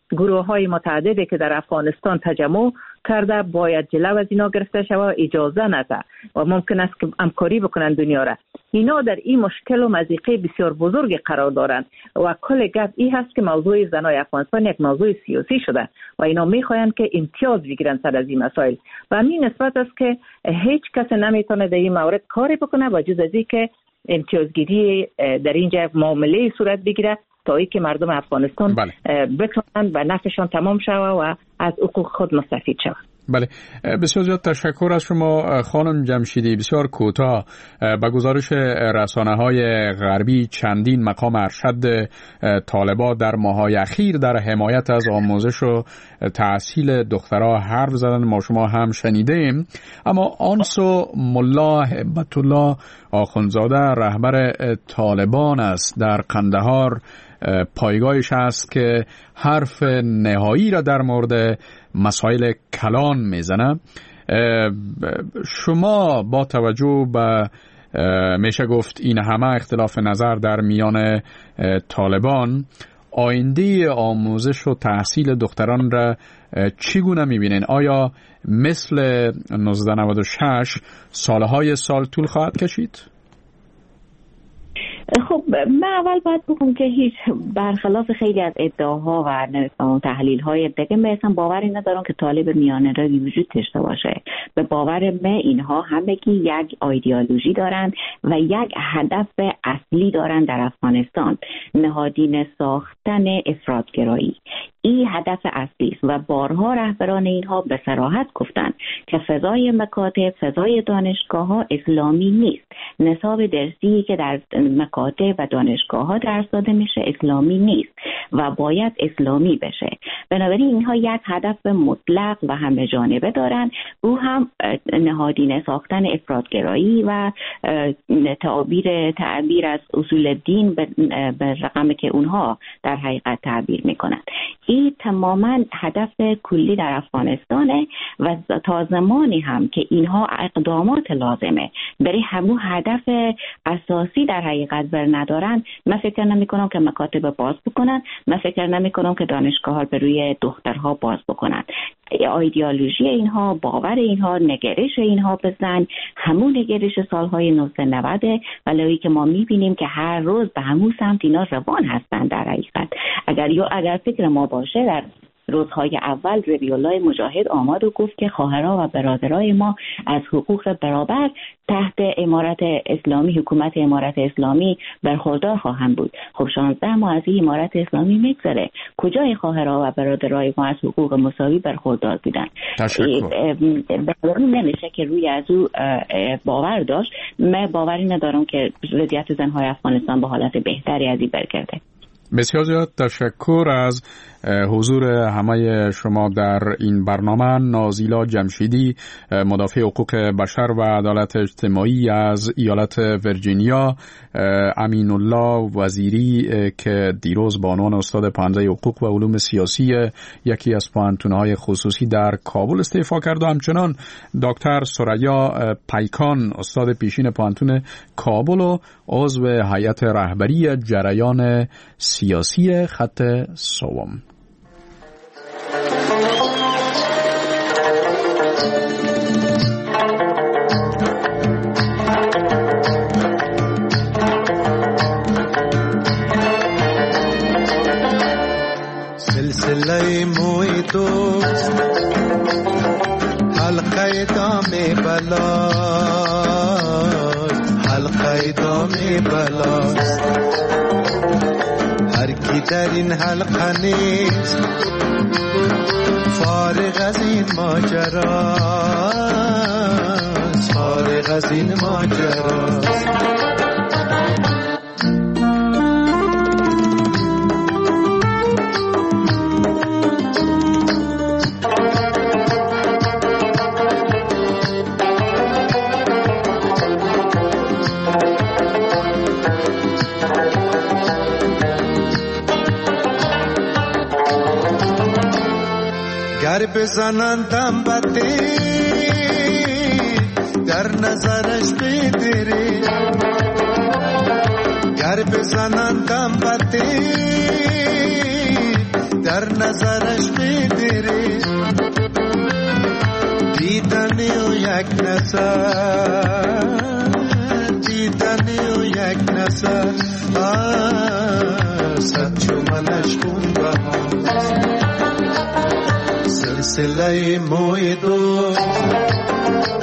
گروه های متعددی که در افغانستان تجمع کرده باید جلو از اینا گرفته شود، اجازه نده و ممکن است که همکاری بکنن دنیا را. اینا در این مشکل و مضیقه بسیار بزرگ قرار دارند و کل گپ این هست که موضوع زنای افغانستان یک موضوع سیاسی شده و اینا میخواین که امتیاز بگیرن سر از این مسائل و همین نسبت است که هیچ کس نمیتونه در این مورد کاری بکنه و جز از این که امتیازگیری در اینجا معامله صورت بگیره تا ای که مردم افغانستان بتونن و نفعشان تمام شود و از حقوق خود مستفید شود. بله، بسیار زیاد تشکر از شما خانم جمشیدی. بسیار کوتاه، به گزارش رسانه‌های غربی چندین مقام ارشد طالبان در ماه‌های اخیر در حمایت از آموزش و تحصیل دخترها حرف زدن، ما شما هم شنیدیم. اما آنسو ملا هبت الله آخوندزاده رهبر طالبان است در قندهار، پایگاهش است که حرف نهایی را در مورد مسائل کلان میزنه. شما با توجه به میشه گفت این همه اختلاف نظر در میان طالبان، آینده آموزش و تحصیل دختران را چگونه میبینین؟ آیا مثل 1996 سالهای سال طول خواهد کشید؟ خب من اول باید بگم که هیچ برخلاف خیلی از ادعاها و تحلیل‌های دیگه مثلا باوری ندارم که طالب میانه روی وجود داشته باشه. به باور من اینها همگی یک ایدئولوژی دارند و یک هدف اصلی دارند در افغانستان، نهادینه ساختن افراطگرایی. این هدف اصلی است و بارها رهبران اینها به صراحت گفتند که فضای مکاتب، فضای دانشگاه‌ها اسلامی نیست. نصاب درسی که در مکاتب و دانشگاه‌ها درس داده میشه اسلامی نیست و باید اسلامی بشه. بنابراین اینها یک هدف مطلق و همه جانبه دارند، او هم نهادینه ساختن افراطگرایی و تعبیر از اصول دین به رقمی که اونها در حقیقت تعبیر میکنند. این تماما هدف کلی در افغانستانه و تا زمانی هم که اینها اقدامات لازمه برای همون هدف اساسی در حقیقت بر ندارن، من فکر نمی کنم که مکاتب باز بکنن، من فکر نمی کنم که دانشگاه ها به روی دخترها باز بکنن. ایدئولوژی اینها، باور اینها، نگرش اینها بزن همون نگرش سالهای 1990 ولی که ما میبینیم که هر روز به همون سمت اینا روان هستن. در حقیقت اگر فکر ما باشه، در روزهای اول ربیع الله مجاهد آمد و گفت که خواهرها و برادرای ما از حقوق برابر تحت امارت اسلامی، حکومت امارت اسلامی برخوردار خواهند بود. خب 16 ماه از این امارت اسلامی میگذره، کجای خواهرها و برادرای ما از حقوق مساوی برخوردار بودن؟ نمیشه که روی از او باور داشت. من باوری ندارم که وضعیت زنهای افغانستان به حالت بهتری از این برگرده. بسیار زیاد تشکر از حضور همه شما در این برنامه. نازیلا جمشیدی، مدافع حقوق بشر و عدالت اجتماعی از ایالت ویرجینیا، امین الله وزیری که دیروز به عنوان استاد پانزه حقوق و علوم سیاسی یکی از پوهنتون‌های خصوصی در کابل استعفا کرد و همچنان دکتر ثریا پیکان، استاد پیشین پوهنتون کابل و عضو هیئت رهبری جریان سیاسی خط سوم. سلسله موی دوست حلقه دام بلاست، حلقه دام بلاست. هر کی در این حلقه نیست فارغ از این ماجراست، فارغ از این ماجراست. گر بزنندم بده در نظرش بدره، گر بزنندم بده در نظرش میدیری دیدنی و یک نظر دیدنی و یک نظر صد چومنش کن بها سلسله موی دوست